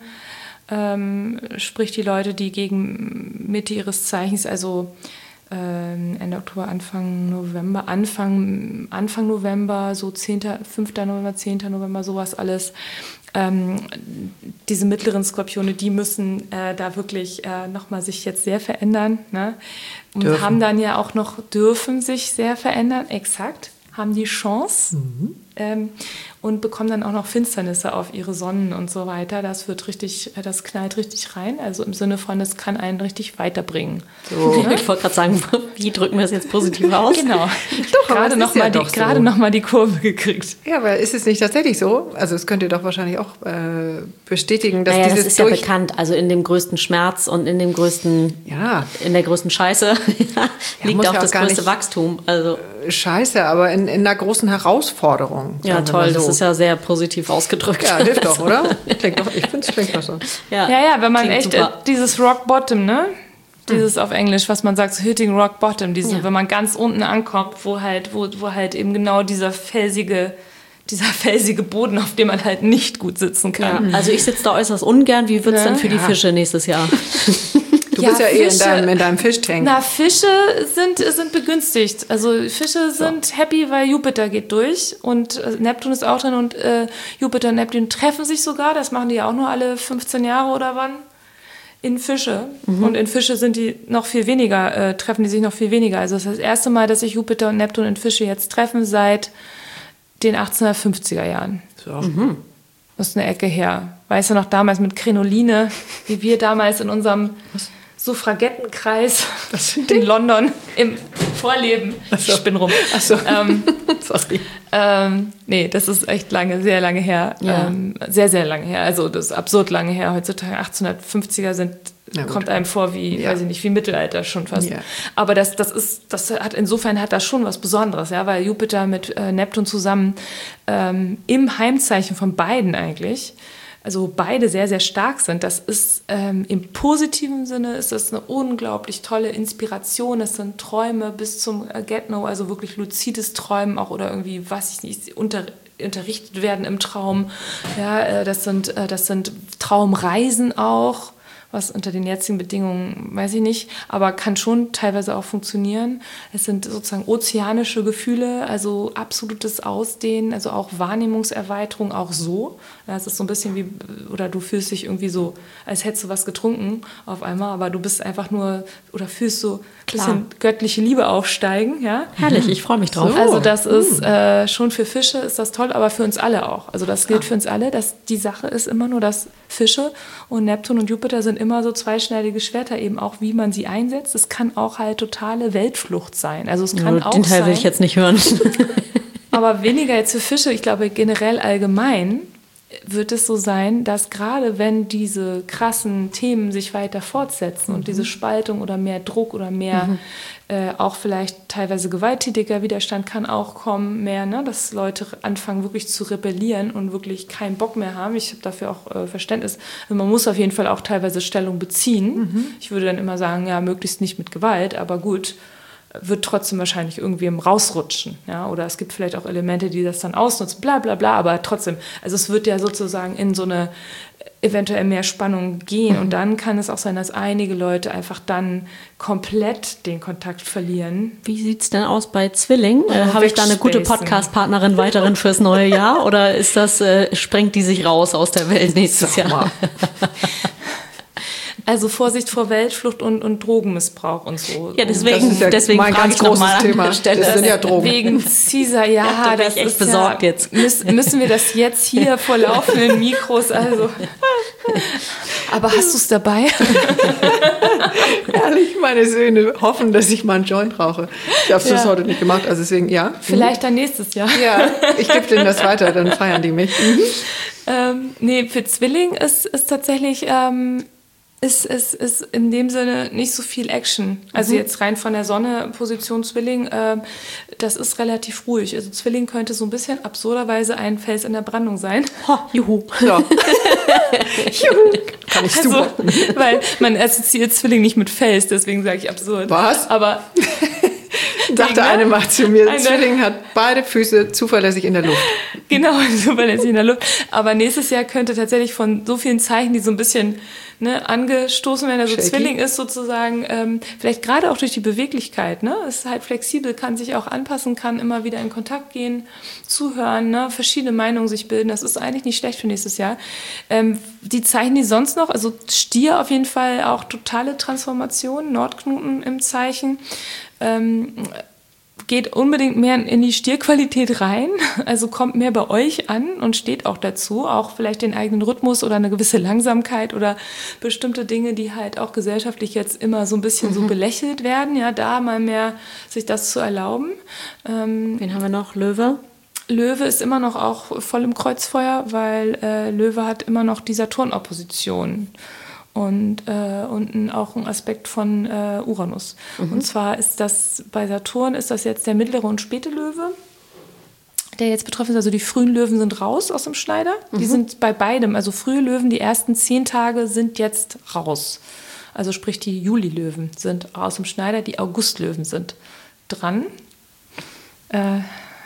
ähm, sprich die Leute, die gegen Mitte ihres Zeichens, also äh, Ende Oktober, Anfang November, Anfang, Anfang November, so zehnten fünften November, zehnten November, sowas alles, Ähm, diese mittleren Skorpione, die müssen äh, da wirklich äh, nochmal sich jetzt sehr verändern, ne? Und dürfen. Haben dann ja auch noch, dürfen sich sehr verändern, exakt, haben die Chance, mhm. ähm, und bekommen dann auch noch Finsternisse auf ihre Sonnen und so weiter. Das wird richtig, das knallt richtig rein, also im Sinne von, es kann einen richtig weiterbringen. So. Ja? Ich wollte gerade sagen, wie drücken wir es jetzt positiv aus? Genau, doch, gerade nochmal ja die, so. noch mal die Kurve gekriegt. Ja, aber ist es nicht tatsächlich so? Also das könnt ihr doch wahrscheinlich auch äh, bestätigen, dass naja, dieses das ist ja bekannt, also in dem größten Schmerz und in dem größten, ja. in der größten Scheiße ja, liegt auch, auch das größte Wachstum. Also Scheiße, aber in, in einer großen Herausforderung. Ja, toll, so. Das ist ja sehr positiv ausgedrückt. Ja, hilft doch, oder? Klingt doch, ich finde es klingt doch so. Ja, ja, ja, wenn man echt äh, dieses Rock Bottom, ne? Dieses hm. auf Englisch, was man sagt, so hitting Rock Bottom, diese, ja. wenn man ganz unten ankommt, wo halt, wo, wo halt eben genau dieser felsige, dieser felsige Boden, auf dem man halt nicht gut sitzen kann. Ja, also ich sitze da äußerst ungern. Wie wird es ja. denn für die Fische nächstes Jahr? Du bist ja, ja eh in deinem, in deinem Fischtank. Na, Fische sind, sind begünstigt. Also Fische sind so. happy, weil Jupiter geht durch und äh, Neptun ist auch drin und äh, Jupiter und Neptun treffen sich sogar. Das machen die ja auch nur alle fünfzehn Jahre oder wann. In Fische. Mhm. Und in Fische sind die noch viel weniger, äh, treffen die sich noch viel weniger. Also das ist das erste Mal, dass sich Jupiter und Neptun in Fische jetzt treffen seit den achtzehnhundertfünfziger Jahren. So. Mhm. Das ist eine Ecke her. Weißt du noch, damals mit Krinoline, wie wir damals in unserem Was? Suffragettenkreis in London im Vorleben. So. Ich bin rum. Ach so. Ähm, Sorry. Ähm, nee, das ist echt lange, sehr lange her. Ja. Ähm, sehr, sehr lange her. Also das ist absurd lange her. Heutzutage achtzehnhundertfünfziger sind, kommt einem vor wie, ja. weiß ich nicht, wie Mittelalter schon fast. Ja. Aber das, das ist, das hat, insofern hat das schon was Besonderes, ja, weil Jupiter mit äh, Neptun zusammen ähm, im Heimzeichen von beiden eigentlich, also beide sehr, sehr stark sind. Das ist ähm, im positiven Sinne ist das eine unglaublich tolle Inspiration. Das sind Träume bis zum äh, Get-No, also wirklich luzides Träumen auch oder irgendwie, was ich nicht, unter, unterrichtet werden im Traum. Ja, äh, das sind, äh, das sind Traumreisen auch, was unter den jetzigen Bedingungen, weiß ich nicht, aber kann schon teilweise auch funktionieren. Es sind sozusagen ozeanische Gefühle, also absolutes Ausdehnen, also auch Wahrnehmungserweiterung, auch so. Es ist so ein bisschen wie, oder du fühlst dich irgendwie so, als hättest du was getrunken auf einmal, aber du bist einfach nur, oder fühlst so ein bisschen göttliche Liebe aufsteigen. Ja? Herrlich, ich freue mich drauf. So. Also das ist äh, schon für Fische ist das toll, aber für uns alle auch. Also das gilt für uns alle, dass die Sache ist immer nur, dass Fische und Neptun und Jupiter sind immer so zweischneidige Schwerter, eben auch, wie man sie einsetzt. Es kann auch halt totale Weltflucht sein. Also es kann ja, auch den Teil sein, will ich jetzt nicht hören. aber weniger jetzt für Fische. Ich glaube, generell allgemein wird es so sein, dass gerade wenn diese krassen Themen sich weiter fortsetzen mhm. und diese Spaltung oder mehr Druck oder mehr mhm. äh, auch vielleicht teilweise gewalttätiger Widerstand kann auch kommen, mehr, ne, dass Leute anfangen wirklich zu rebellieren und wirklich keinen Bock mehr haben. Ich habe dafür auch äh, Verständnis. Also man muss auf jeden Fall auch teilweise Stellung beziehen. Mhm. Ich würde dann immer sagen, ja, möglichst nicht mit Gewalt, aber gut, wird trotzdem wahrscheinlich irgendwie im Rausrutschen. Ja? Oder es gibt vielleicht auch Elemente, die das dann ausnutzen, bla bla bla, aber trotzdem, also es wird ja sozusagen in so eine eventuell mehr Spannung gehen und dann kann es auch sein, dass einige Leute einfach dann komplett den Kontakt verlieren. Wie sieht es denn aus bei Zwilling? Äh, Habe ich da eine gute Podcast-Partnerin weiterhin fürs neue Jahr oder ist das, äh, sprengt die sich raus aus der Welt nächstes Jahr? Also Vorsicht vor Weltflucht und, und Drogenmissbrauch und so. Ja, deswegen, das ist ja deswegen mein ganz großes Thema. Das sind ja Drogen. Wegen Caesar, ja, ja da bin das ich echt ist besorgt ja, jetzt. Müssen, müssen wir das jetzt hier vor laufenden Mikros, also Aber hast du es dabei? Ehrlich, meine Söhne hoffen, dass ich mal einen Joint rauche. Ich habe es Ja. heute nicht gemacht, also deswegen, ja. Vielleicht dann nächstes Jahr. Ja, ich gebe denen das weiter, dann feiern die mich. Mhm. Ähm, nee, für Zwilling ist, ist tatsächlich ähm, ist, ist, ist in dem Sinne nicht so viel Action. Also Mhm. jetzt rein von der Sonne, Position Zwilling, ähm, das ist relativ ruhig. Also Zwilling könnte so ein bisschen absurderweise ein Fels in der Brandung sein. Ha, juhu. So. Juhu. Kann ich Also, super. weil man assoziiert Zwilling nicht mit Fels, deswegen sage ich absurd. Was? Aber Dachte ne? eine mal zu mir, Eine- Zwilling hat beide Füße zuverlässig in der Luft. genau, so verlässlich in der Luft. Aber nächstes Jahr könnte tatsächlich von so vielen Zeichen, die so ein bisschen ne, angestoßen werden, also Shaky. Zwilling ist sozusagen, ähm, vielleicht gerade auch durch die Beweglichkeit, ne, ist halt flexibel, kann sich auch anpassen, kann immer wieder in Kontakt gehen, zuhören, ne, verschiedene Meinungen sich bilden, das ist eigentlich nicht schlecht für nächstes Jahr. Ähm, die Zeichen, die sonst noch, also Stier auf jeden Fall auch totale Transformation, Nordknoten im Zeichen, ähm, geht unbedingt mehr in die Stierqualität rein, also kommt mehr bei euch an und steht auch dazu, auch vielleicht den eigenen Rhythmus oder eine gewisse Langsamkeit oder bestimmte Dinge, die halt auch gesellschaftlich jetzt immer so ein bisschen so belächelt werden, ja, da mal mehr sich das zu erlauben. Ähm, Wen haben wir noch? Löwe? Löwe ist immer noch auch voll im Kreuzfeuer, weil äh, Löwe hat immer noch die Saturn-Opposition. Und äh, unten auch ein Aspekt von äh, Uranus. Mhm. Und zwar ist das, bei Saturn ist das jetzt der mittlere und späte Löwe, der jetzt betroffen ist. Also die frühen Löwen sind raus aus dem Schneider. Mhm. Die sind bei beidem, also frühe Löwen, die ersten zehn Tage sind jetzt raus. Also sprich, die Juli-Löwen sind aus dem Schneider, die August-Löwen sind dran. Äh,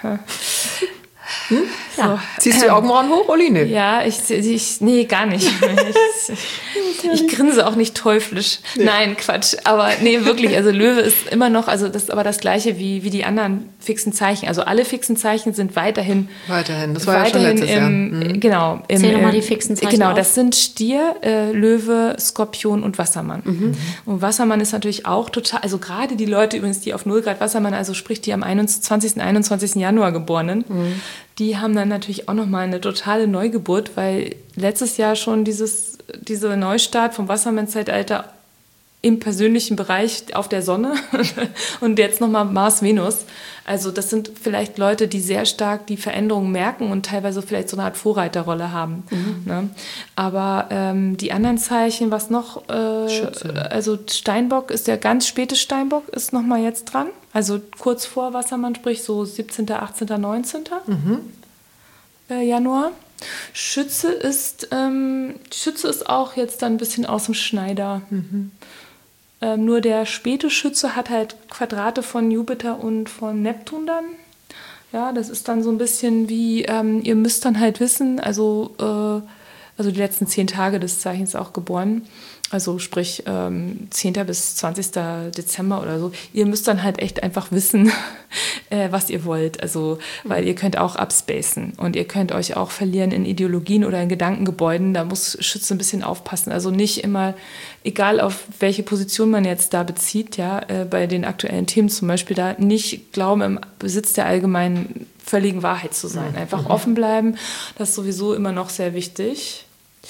Hm? Ja. Ziehst du die Augenbrauen hoch, Uli? Nee. Ja, ich, ich nee, gar nicht. Ich, ich grinse auch nicht teuflisch. Nee. Nein, Quatsch. Aber nee, wirklich, also Löwe ist immer noch, also das ist aber das Gleiche wie, wie die anderen fixen Zeichen. Also alle fixen Zeichen sind weiterhin. Weiterhin, das war ja schon letztes Jahr. Im, mhm. Genau. Im, Zähl nochmal die fixen Zeichen Genau, auf. das sind Stier, äh, Löwe, Skorpion und Wassermann. Mhm. Und Wassermann ist natürlich auch total, also gerade die Leute übrigens, die auf null Grad Wassermann, also sprich die am einundzwanzigsten, einundzwanzigsten Januar geborenen, mhm. die haben dann natürlich auch nochmal eine totale Neugeburt, weil letztes Jahr schon dieses, dieser Neustart vom Wassermann-Zeitalter im persönlichen Bereich auf der Sonne und jetzt nochmal Mars-Venus. Also das sind vielleicht Leute, die sehr stark die Veränderungen merken und teilweise vielleicht so eine Art Vorreiterrolle haben. Mhm. Ne? Aber ähm, die anderen Zeichen, was noch? Äh, Schütze. Also Steinbock ist der ganz späte Steinbock, ist nochmal jetzt dran. Also kurz vor Wassermann, sprich so siebzehnten, achtzehnten, neunzehnten Mhm. Äh, Januar. Schütze ist, ähm, Schütze ist auch jetzt dann ein bisschen aus dem Schneider. Mhm. Ähm, nur der späte Schütze hat halt Quadrate von Jupiter und von Neptun dann. Ja, das ist dann so ein bisschen wie, ähm, ihr müsst dann halt wissen, also, äh, also die letzten zehn Tage des Zeichens auch geboren. Also sprich ähm, zehnten bis zwanzigsten Dezember oder so. Ihr müsst dann halt echt einfach wissen, äh, was ihr wollt. Also, weil ihr könnt auch abspacen und ihr könnt euch auch verlieren in Ideologien oder in Gedankengebäuden. Da muss Schütze ein bisschen aufpassen. Also nicht immer, egal auf welche Position man jetzt da bezieht, ja, äh, bei den aktuellen Themen zum Beispiel, da nicht glauben, im Besitz der allgemeinen völligen Wahrheit zu sein. Einfach mhm. offen bleiben. Das ist sowieso immer noch sehr wichtig.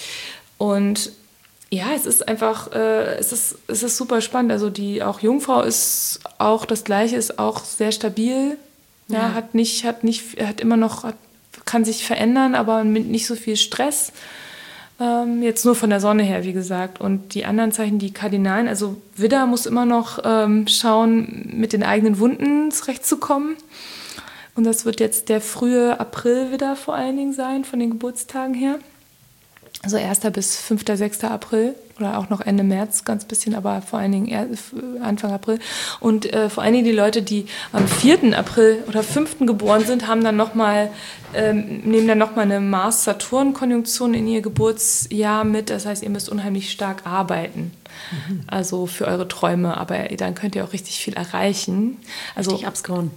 Und ja, es ist einfach, äh, es ist, es ist super spannend. Also die auch Jungfrau ist auch das Gleiche, ist auch sehr stabil. Ja, ja. hat nicht, hat nicht, hat immer noch, hat, kann sich verändern, aber mit nicht so viel Stress. Ähm, jetzt nur von der Sonne her, wie gesagt. Und die anderen Zeichen, die Kardinalen, also Widder muss immer noch ähm, schauen, mit den eigenen Wunden zurechtzukommen. Und das wird jetzt der frühe April Widder vor allen Dingen sein, von den Geburtstagen her. Also erster bis fünfter, sechster April oder auch noch Ende März, ganz bisschen, aber vor allen Dingen Anfang April. Und äh, vor allen Dingen die Leute, die am vierten April oder fünften geboren sind, haben dann noch mal, ähm, nehmen dann nochmal eine Mars-Saturn-Konjunktion in ihr Geburtsjahr mit. Das heißt, ihr müsst unheimlich stark arbeiten. Mhm. Also für eure Träume, aber dann könnt ihr auch richtig viel erreichen. Also, richtig abscoren.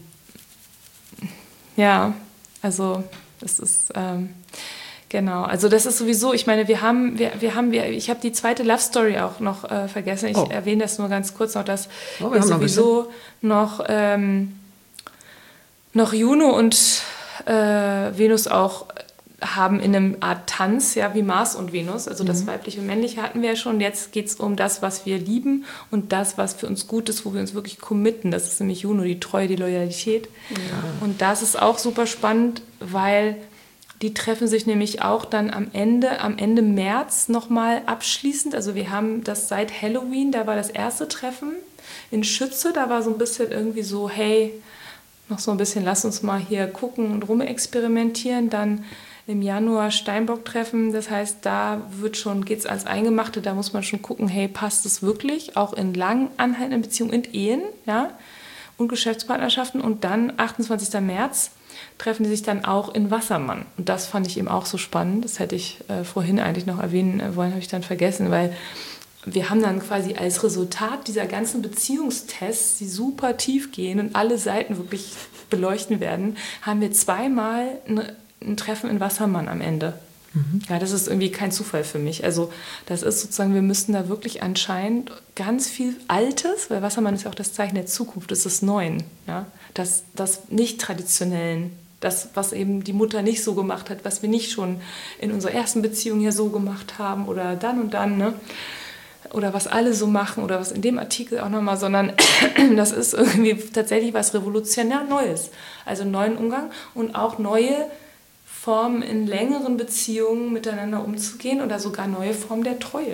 Ja, also das ist... Ähm, Genau, also das ist sowieso, ich meine, wir haben, wir, wir haben, wir, ich habe die zweite Love Story auch noch äh, vergessen. Ich oh. erwähne das nur ganz kurz noch, dass oh, wir, wir sowieso noch, ähm, noch Juno und äh, Venus auch haben in einem Art Tanz, ja, wie Mars und Venus. Also das Weibliche und Männliche hatten wir ja schon. Jetzt geht es um das, was wir lieben und das, was für uns gut ist, wo wir uns wirklich committen. Das ist nämlich Juno, die Treue, die Loyalität. Ja. Und das ist auch super spannend, weil die treffen sich nämlich auch dann am Ende, am Ende März nochmal abschließend. Also wir haben das seit Halloween, da war das erste Treffen in Schütze. Da war so ein bisschen irgendwie so, hey, noch so ein bisschen, lass uns mal hier gucken und rumexperimentieren. Dann im Januar Steinbock-Treffen, das heißt, da wird schon, geht's als Eingemachte, da muss man schon gucken, hey, passt es wirklich, auch in lang anhaltenden Beziehungen, in Ehen, ja, und Geschäftspartnerschaften. Und dann, achtundzwanzigsten März, treffen die sich dann auch in Wassermann. Und das fand ich eben auch so spannend, das hätte ich äh, vorhin eigentlich noch erwähnen wollen, habe ich dann vergessen, weil wir haben dann quasi als Resultat dieser ganzen Beziehungstests, die super tief gehen und alle Seiten wirklich beleuchten werden, haben wir zweimal eine ein Treffen in Wassermann am Ende. Mhm. Ja, das ist irgendwie kein Zufall für mich. Also das ist sozusagen, wir müssten da wirklich anscheinend ganz viel Altes, weil Wassermann ist ja auch das Zeichen der Zukunft, das ist das Neuen, ja, das, das Nicht-Traditionellen, das, was eben die Mutter nicht so gemacht hat, was wir nicht schon in unserer ersten Beziehung ja so gemacht haben oder dann und dann, ne? Oder was alle so machen oder was in dem Artikel auch nochmal, sondern das ist irgendwie tatsächlich was revolutionär Neues. Also einen neuen Umgang und auch neue Formen in längeren Beziehungen miteinander umzugehen oder sogar neue Formen der Treue.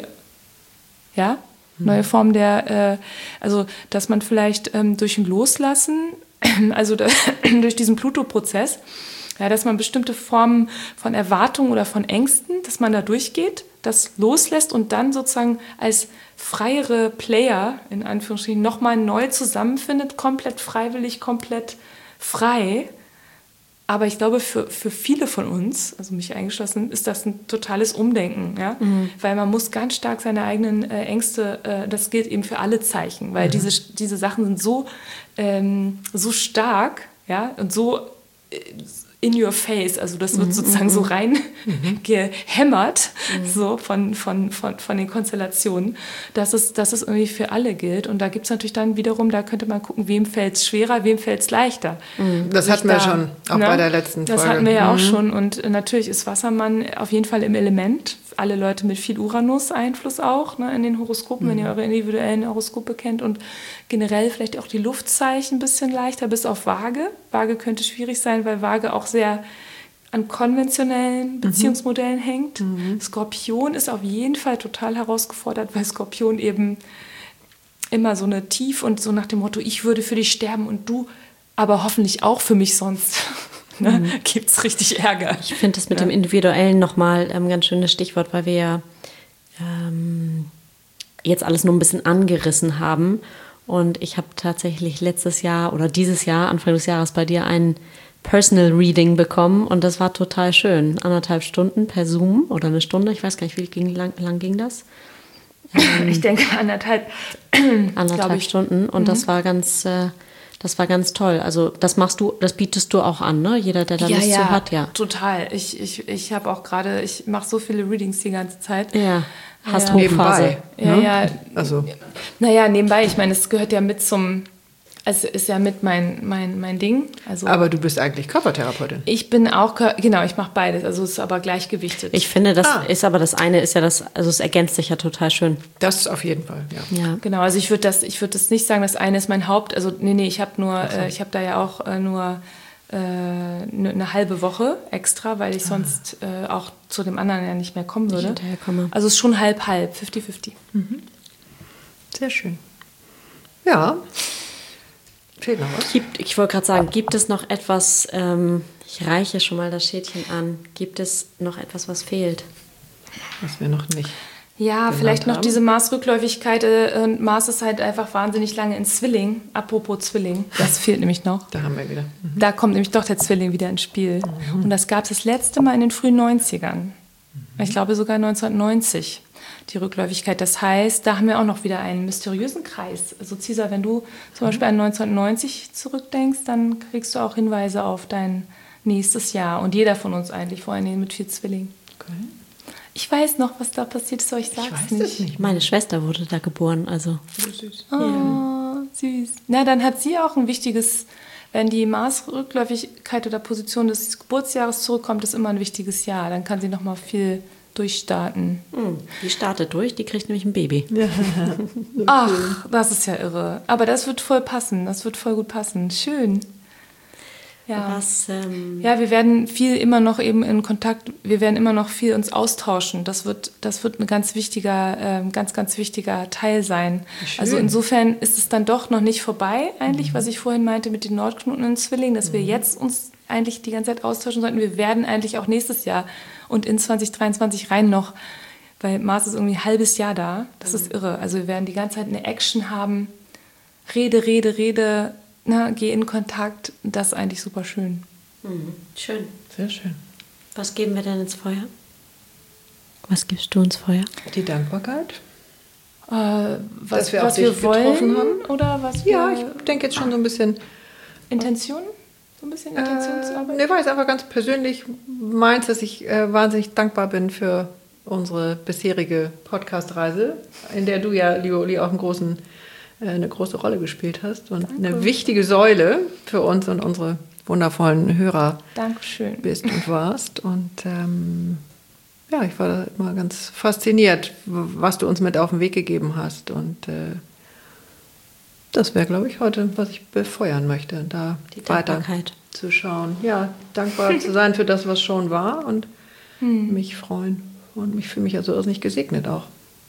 Ja, mhm. Neue Formen der, äh, also dass man vielleicht ähm, durch ein Loslassen, also da, durch diesen Pluto-Prozess, ja, dass man bestimmte Formen von Erwartungen oder von Ängsten, dass man da durchgeht, das loslässt und dann sozusagen als freiere Player, in Anführungsstrichen, nochmal neu zusammenfindet, komplett freiwillig, komplett frei. Aber ich glaube, für, für viele von uns, also mich eingeschlossen, ist das ein totales Umdenken. Ja? Mhm. Weil man muss ganz stark seine eigenen äh, Ängste, äh, das gilt eben für alle Zeichen, weil mhm. diese, diese Sachen sind so, ähm, so stark, ja, und so äh, in your face, also das wird sozusagen so rein mhm. gehämmert mhm. so von, von, von, von den Konstellationen, dass es, dass es irgendwie für alle gilt. Und da gibt es natürlich dann wiederum, da könnte man gucken, wem fällt es schwerer, wem fällt es leichter. Mhm. Das hatten wir da, schon, auch ne? bei der letzten das Folge. Das hatten wir ja mhm. auch schon. Und natürlich ist Wassermann auf jeden Fall im Element. Alle Leute mit viel Uranus-Einfluss auch, ne, in den Horoskopen, mhm. wenn ihr eure individuellen Horoskope kennt. Und generell vielleicht auch die Luftzeichen ein bisschen leichter, bis auf Waage. Waage könnte schwierig sein, weil Waage auch sehr an konventionellen Beziehungsmodellen mhm. hängt. Mhm. Skorpion ist auf jeden Fall total herausgefordert, weil Skorpion eben immer so eine Tief und so nach dem Motto, ich würde für dich sterben und du aber hoffentlich auch für mich sonst. Ne, mhm. gibt es richtig Ärger. Ich finde das mit ja. dem Individuellen nochmal ein ähm, ganz schönes Stichwort, weil wir ja ähm, jetzt alles nur ein bisschen angerissen haben. Und ich habe tatsächlich letztes Jahr oder dieses Jahr, Anfang des Jahres, bei dir ein Personal Reading bekommen. Und das war total schön. Anderthalb Stunden per Zoom oder eine Stunde. Ich weiß gar nicht, wie ging, lang, lang ging das? Ähm, ich denke anderthalb, anderthalb Stunden. Und mhm. das war ganz... Äh, Das war ganz toll. Also das machst du, das bietest du auch an, ne? Jeder, der da ja, Lust ja, zu hat, ja. Total. Ich, ich, ich habe auch gerade, ich mache so viele Readings die ganze Zeit. Ja. Hast ja. Hochphase. Ja, ne? ja. Also. Naja, nebenbei, ich meine, es gehört ja mit zum, also ist ja mit mein, mein, mein Ding. Also, aber du bist eigentlich Körpertherapeutin. Ich bin auch, genau, ich mache beides, also es ist aber gleichgewichtet. Ich finde, das ah. ist aber das eine ist ja das, also es ergänzt sich ja total schön. Das auf jeden Fall, ja. ja. Genau, also ich würde das, ich würde das nicht sagen, das eine ist mein Haupt, also nee, nee, ich habe nur, äh, ich habe da ja auch äh, nur äh, eine, eine halbe Woche extra, weil ich ah. sonst äh, auch zu dem anderen ja nicht mehr kommen würde. Hinterherkomme. Also es ist schon halb, halb, fifty fifty. Mhm. Sehr schön. Ja. Fehlt noch was? Gibt, ich wollte gerade sagen, gibt es noch etwas, ähm, ich reiche schon mal das Schälchen an, gibt es noch etwas, was fehlt? Was wir noch nicht Ja, vielleicht noch haben. diese Marsrückläufigkeit. Äh, Mars ist halt einfach wahnsinnig lange in Zwilling. Apropos Zwilling, das fehlt nämlich noch. Da haben wir wieder. Mhm. Da kommt nämlich doch der Zwilling wieder ins Spiel. Mhm. Und das gab es das letzte Mal in den frühen neunzigern. Mhm. Ich glaube sogar neunzehnhundertneunzig. Die Rückläufigkeit. Das heißt, da haben wir auch noch wieder einen mysteriösen Kreis. Also Cesar, wenn du zum Beispiel an neunzehnhundertneunzig zurückdenkst, dann kriegst du auch Hinweise auf dein nächstes Jahr. Und jeder von uns eigentlich, vor allem mit viel Zwilling. Okay. Ich weiß noch, was da passiert ist, aber ich sag's ich weiß nicht. Es nicht. Meine Schwester wurde da geboren, also. So süß. Oh, ja. süß. Na, dann hat sie auch ein wichtiges wenn die Mars-Rückläufigkeit oder Position des Geburtsjahres zurückkommt, ist immer ein wichtiges Jahr. Dann kann sie nochmal viel durchstarten. Hm, die startet durch, die kriegt nämlich ein Baby. Ja. Ach, das ist ja irre. Aber das wird voll passen. Das wird voll gut passen. Schön. Ja. Was, ähm, ja, wir werden viel immer noch eben in Kontakt, wir werden immer noch viel uns austauschen. Das wird, das wird ein ganz wichtiger, ähm, ganz, ganz wichtiger Teil sein. Schön. Also insofern ist es dann doch noch nicht vorbei eigentlich, mhm. was ich vorhin meinte mit den Nordknoten und Zwillingen, dass mhm. wir jetzt uns eigentlich die ganze Zeit austauschen sollten. Wir werden eigentlich auch nächstes Jahr und in zwanzig dreiundzwanzig rein noch, weil Mars ist irgendwie ein halbes Jahr da. Das mhm. ist irre. Also wir werden die ganze Zeit eine Action haben. Rede, Rede, Rede. Na, geh in Kontakt, das ist eigentlich super schön. Mhm. Schön. Sehr schön. Was geben wir denn ins Feuer? Was gibst du ins Feuer? Die Dankbarkeit. Äh, was Dass wir was auch dich wir wollen getroffen haben. Oder was Ja, wir, ich denke jetzt schon so ein bisschen... Intention? So ein bisschen Intentionsarbeit? Äh, ne, war jetzt einfach ganz persönlich meins, dass ich äh, wahnsinnig dankbar bin für unsere bisherige Podcast-Reise, in der du ja, liebe Uli, auch einen großen... eine große Rolle gespielt hast und Danke. eine wichtige Säule für uns und unsere wundervollen Hörer Dankeschön. bist und warst. Und ähm, ja, ich war da immer ganz fasziniert, was du uns mit auf den Weg gegeben hast. Und äh, das wäre, glaube ich, heute, was ich befeuern möchte, da Die weiter Dankbarkeit. zu schauen. Ja, dankbar zu sein für das, was schon war und Hm. mich freuen. Und ich fühle mich also nicht gesegnet auch.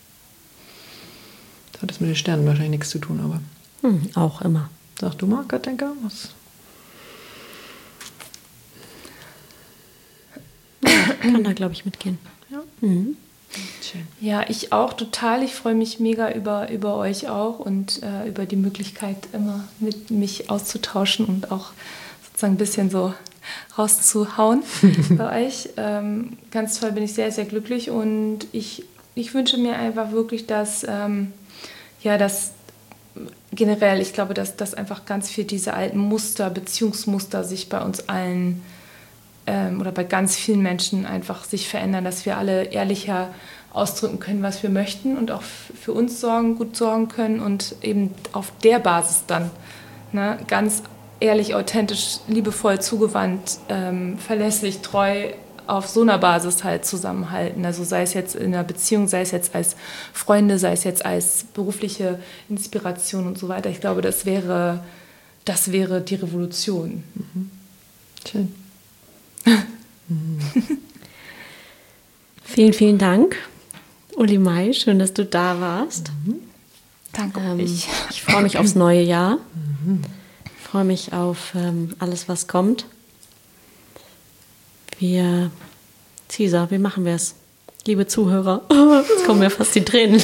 Das hat das mit den Sternen wahrscheinlich nichts zu tun, aber Hm, auch immer. sag du mal, Katinka, was? Ich kann da, glaube ich, mitgehen. Ja. Mhm. Schön. Ja, ich auch total. Ich freue mich mega über, über euch auch und äh, über die Möglichkeit, immer mit mich auszutauschen und auch sozusagen ein bisschen so rauszuhauen bei euch. Ähm, ganz toll, bin ich sehr, sehr glücklich und ich, ich wünsche mir einfach wirklich, dass, ähm, ja, dass generell, ich glaube, dass, dass einfach ganz viel diese alten Muster, Beziehungsmuster sich bei uns allen ähm, oder bei ganz vielen Menschen einfach sich verändern, dass wir alle ehrlicher ausdrücken können, was wir möchten und auch f- für uns sorgen, gut sorgen können und eben auf der Basis dann, ne, ganz ehrlich, authentisch, liebevoll, zugewandt, ähm, verlässlich, treu auf so einer Basis halt zusammenhalten. Also sei es jetzt in einer Beziehung, sei es jetzt als Freunde, sei es jetzt als berufliche Inspiration und so weiter. Ich glaube, das wäre, das wäre die Revolution. Mhm. Schön. Mhm. Vielen, vielen Dank, Uli May. Schön, dass du da warst. Mhm. Danke Ähm, euch. ich freue mich aufs neue Jahr. Mhm. Ich freue mich auf ähm, alles, was kommt. Wir, Cesar, wie machen wir es? Liebe Zuhörer, jetzt kommen mir fast die Tränen.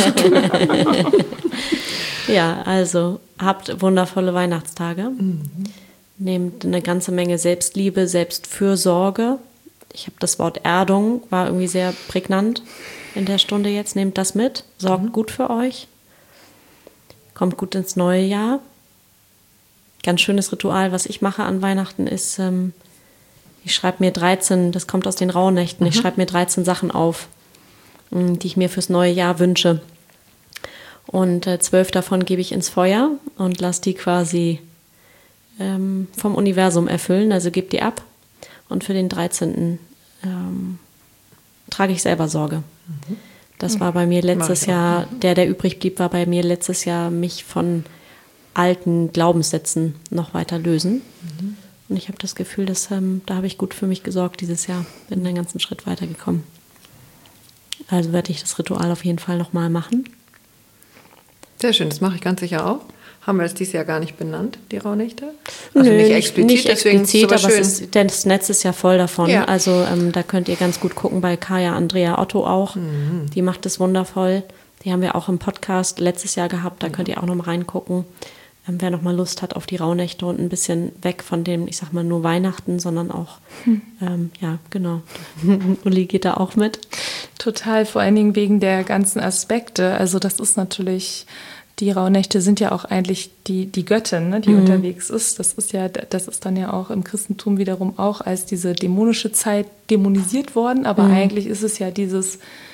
Ja, also habt wundervolle Weihnachtstage. Mhm. Nehmt eine ganze Menge Selbstliebe, Selbstfürsorge. Ich habe das Wort Erdung, war irgendwie sehr prägnant in der Stunde jetzt. Nehmt das mit, sorgt Mhm. gut für euch. Kommt gut ins neue Jahr. Ganz schönes Ritual, was ich mache an Weihnachten, ist, ähm, ich schreibe mir dreizehn, das kommt aus den Rauhnächten, ich schreibe mir dreizehn Sachen auf, mh, die ich mir fürs neue Jahr wünsche. Und äh, zwölf davon gebe ich ins Feuer und lasse die quasi ähm, vom Universum erfüllen, also gebe die ab. Und für den dreizehnten Ähm, trage ich selber Sorge. Mhm. Das war bei mir letztes Mach ich auch. Jahr, der, der übrig blieb, war bei mir letztes Jahr, mich von alten Glaubenssätzen noch weiter lösen. Mhm. Und ich habe das Gefühl, dass, ähm, da habe ich gut für mich gesorgt dieses Jahr. Bin einen ganzen Schritt weitergekommen. Also werde ich das Ritual auf jeden Fall nochmal machen. Sehr schön, das mache ich ganz sicher auch. Haben wir es dieses Jahr gar nicht benannt, die Rauhnächte? Also Nö, nicht explizit, nicht deswegen explizit, ist es aber aber es schön. ist, das Netz ist ja voll davon. Ja. Also ähm, da könnt ihr ganz gut gucken bei Kaya Andrea Otto auch. Mhm. Die macht es wundervoll. Die haben wir auch im Podcast letztes Jahr gehabt. Da könnt ihr auch noch mal reingucken. Ähm, wer noch mal Lust hat auf die Rauhnächte und ein bisschen weg von dem, ich sag mal, nur Weihnachten, sondern auch, Hm. ähm, ja, genau. Uli geht da auch mit. Total, vor allen Dingen wegen der ganzen Aspekte. Also das ist natürlich, die Rauhnächte sind ja auch eigentlich die, die Göttin, ne, die Mhm. unterwegs ist. Das ist ja, das ist dann ja auch im Christentum wiederum auch als diese dämonische Zeit dämonisiert worden. Aber Mhm. eigentlich ist es ja dieses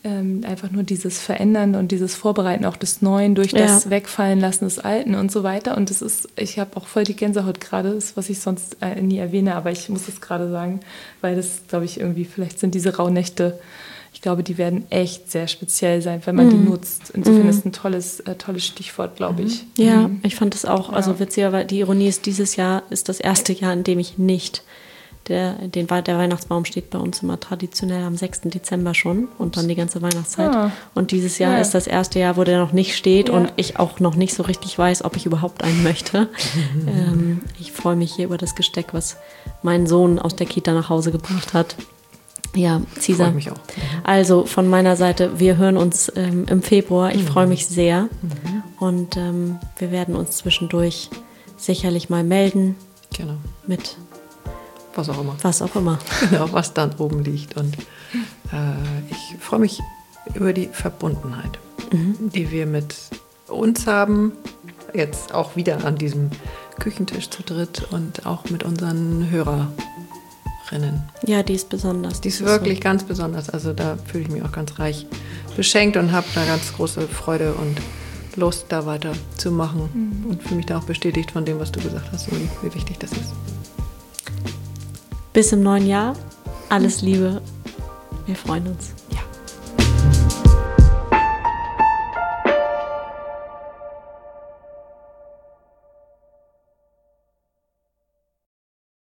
ähm, einfach nur dieses Verändern und dieses Vorbereiten auch des Neuen durch das Ja. Wegfallen lassen des Alten und so weiter. Und das ist, ich habe auch voll die Gänsehaut gerade, das, was ich sonst äh, nie erwähne, aber ich muss es gerade sagen, weil das, glaube ich, irgendwie, vielleicht sind diese Rauhnächte, ich glaube, die werden echt sehr speziell sein, wenn man Mhm. die nutzt. Insofern Mhm. ist ein tolles, äh, tolles Stichwort, glaube ich. Ja, Mhm. ich fand das auch, also Ja. witziger, weil die Ironie ist, dieses Jahr ist das erste Jahr, in dem ich nicht, der, den, der Weihnachtsbaum steht bei uns immer traditionell am sechsten Dezember schon und dann die ganze Weihnachtszeit. Ah. Und dieses Jahr Ja. ist das erste Jahr, wo der noch nicht steht Ja. und ich auch noch nicht so richtig weiß, ob ich überhaupt einen möchte. ähm, ich freue mich hier über das Gesteck, was mein Sohn aus der Kita nach Hause gebracht hat. Ja, Cesar. Freue ich mich auch. Also von meiner Seite, wir hören uns ähm, im Februar. Ich Mhm. freue mich sehr. Mhm. Und ähm, wir werden uns zwischendurch sicherlich mal melden Genau. mit Was auch immer. was auch immer. Genau, was dann oben liegt. Und äh, ich freue mich über die Verbundenheit, Mhm. die wir mit uns haben. Jetzt auch wieder an diesem Küchentisch zu dritt und auch mit unseren Hörerinnen. Ja, die ist besonders. Die ist Das wirklich ganz besonders. Also da fühle ich mich auch ganz reich beschenkt und habe da ganz große Freude und Lust, da weiterzumachen. Und fühle mich da auch bestätigt von dem, was du gesagt hast, Uli, wie wichtig das ist. So. Bis im neuen Jahr. Alles Liebe. Wir freuen uns.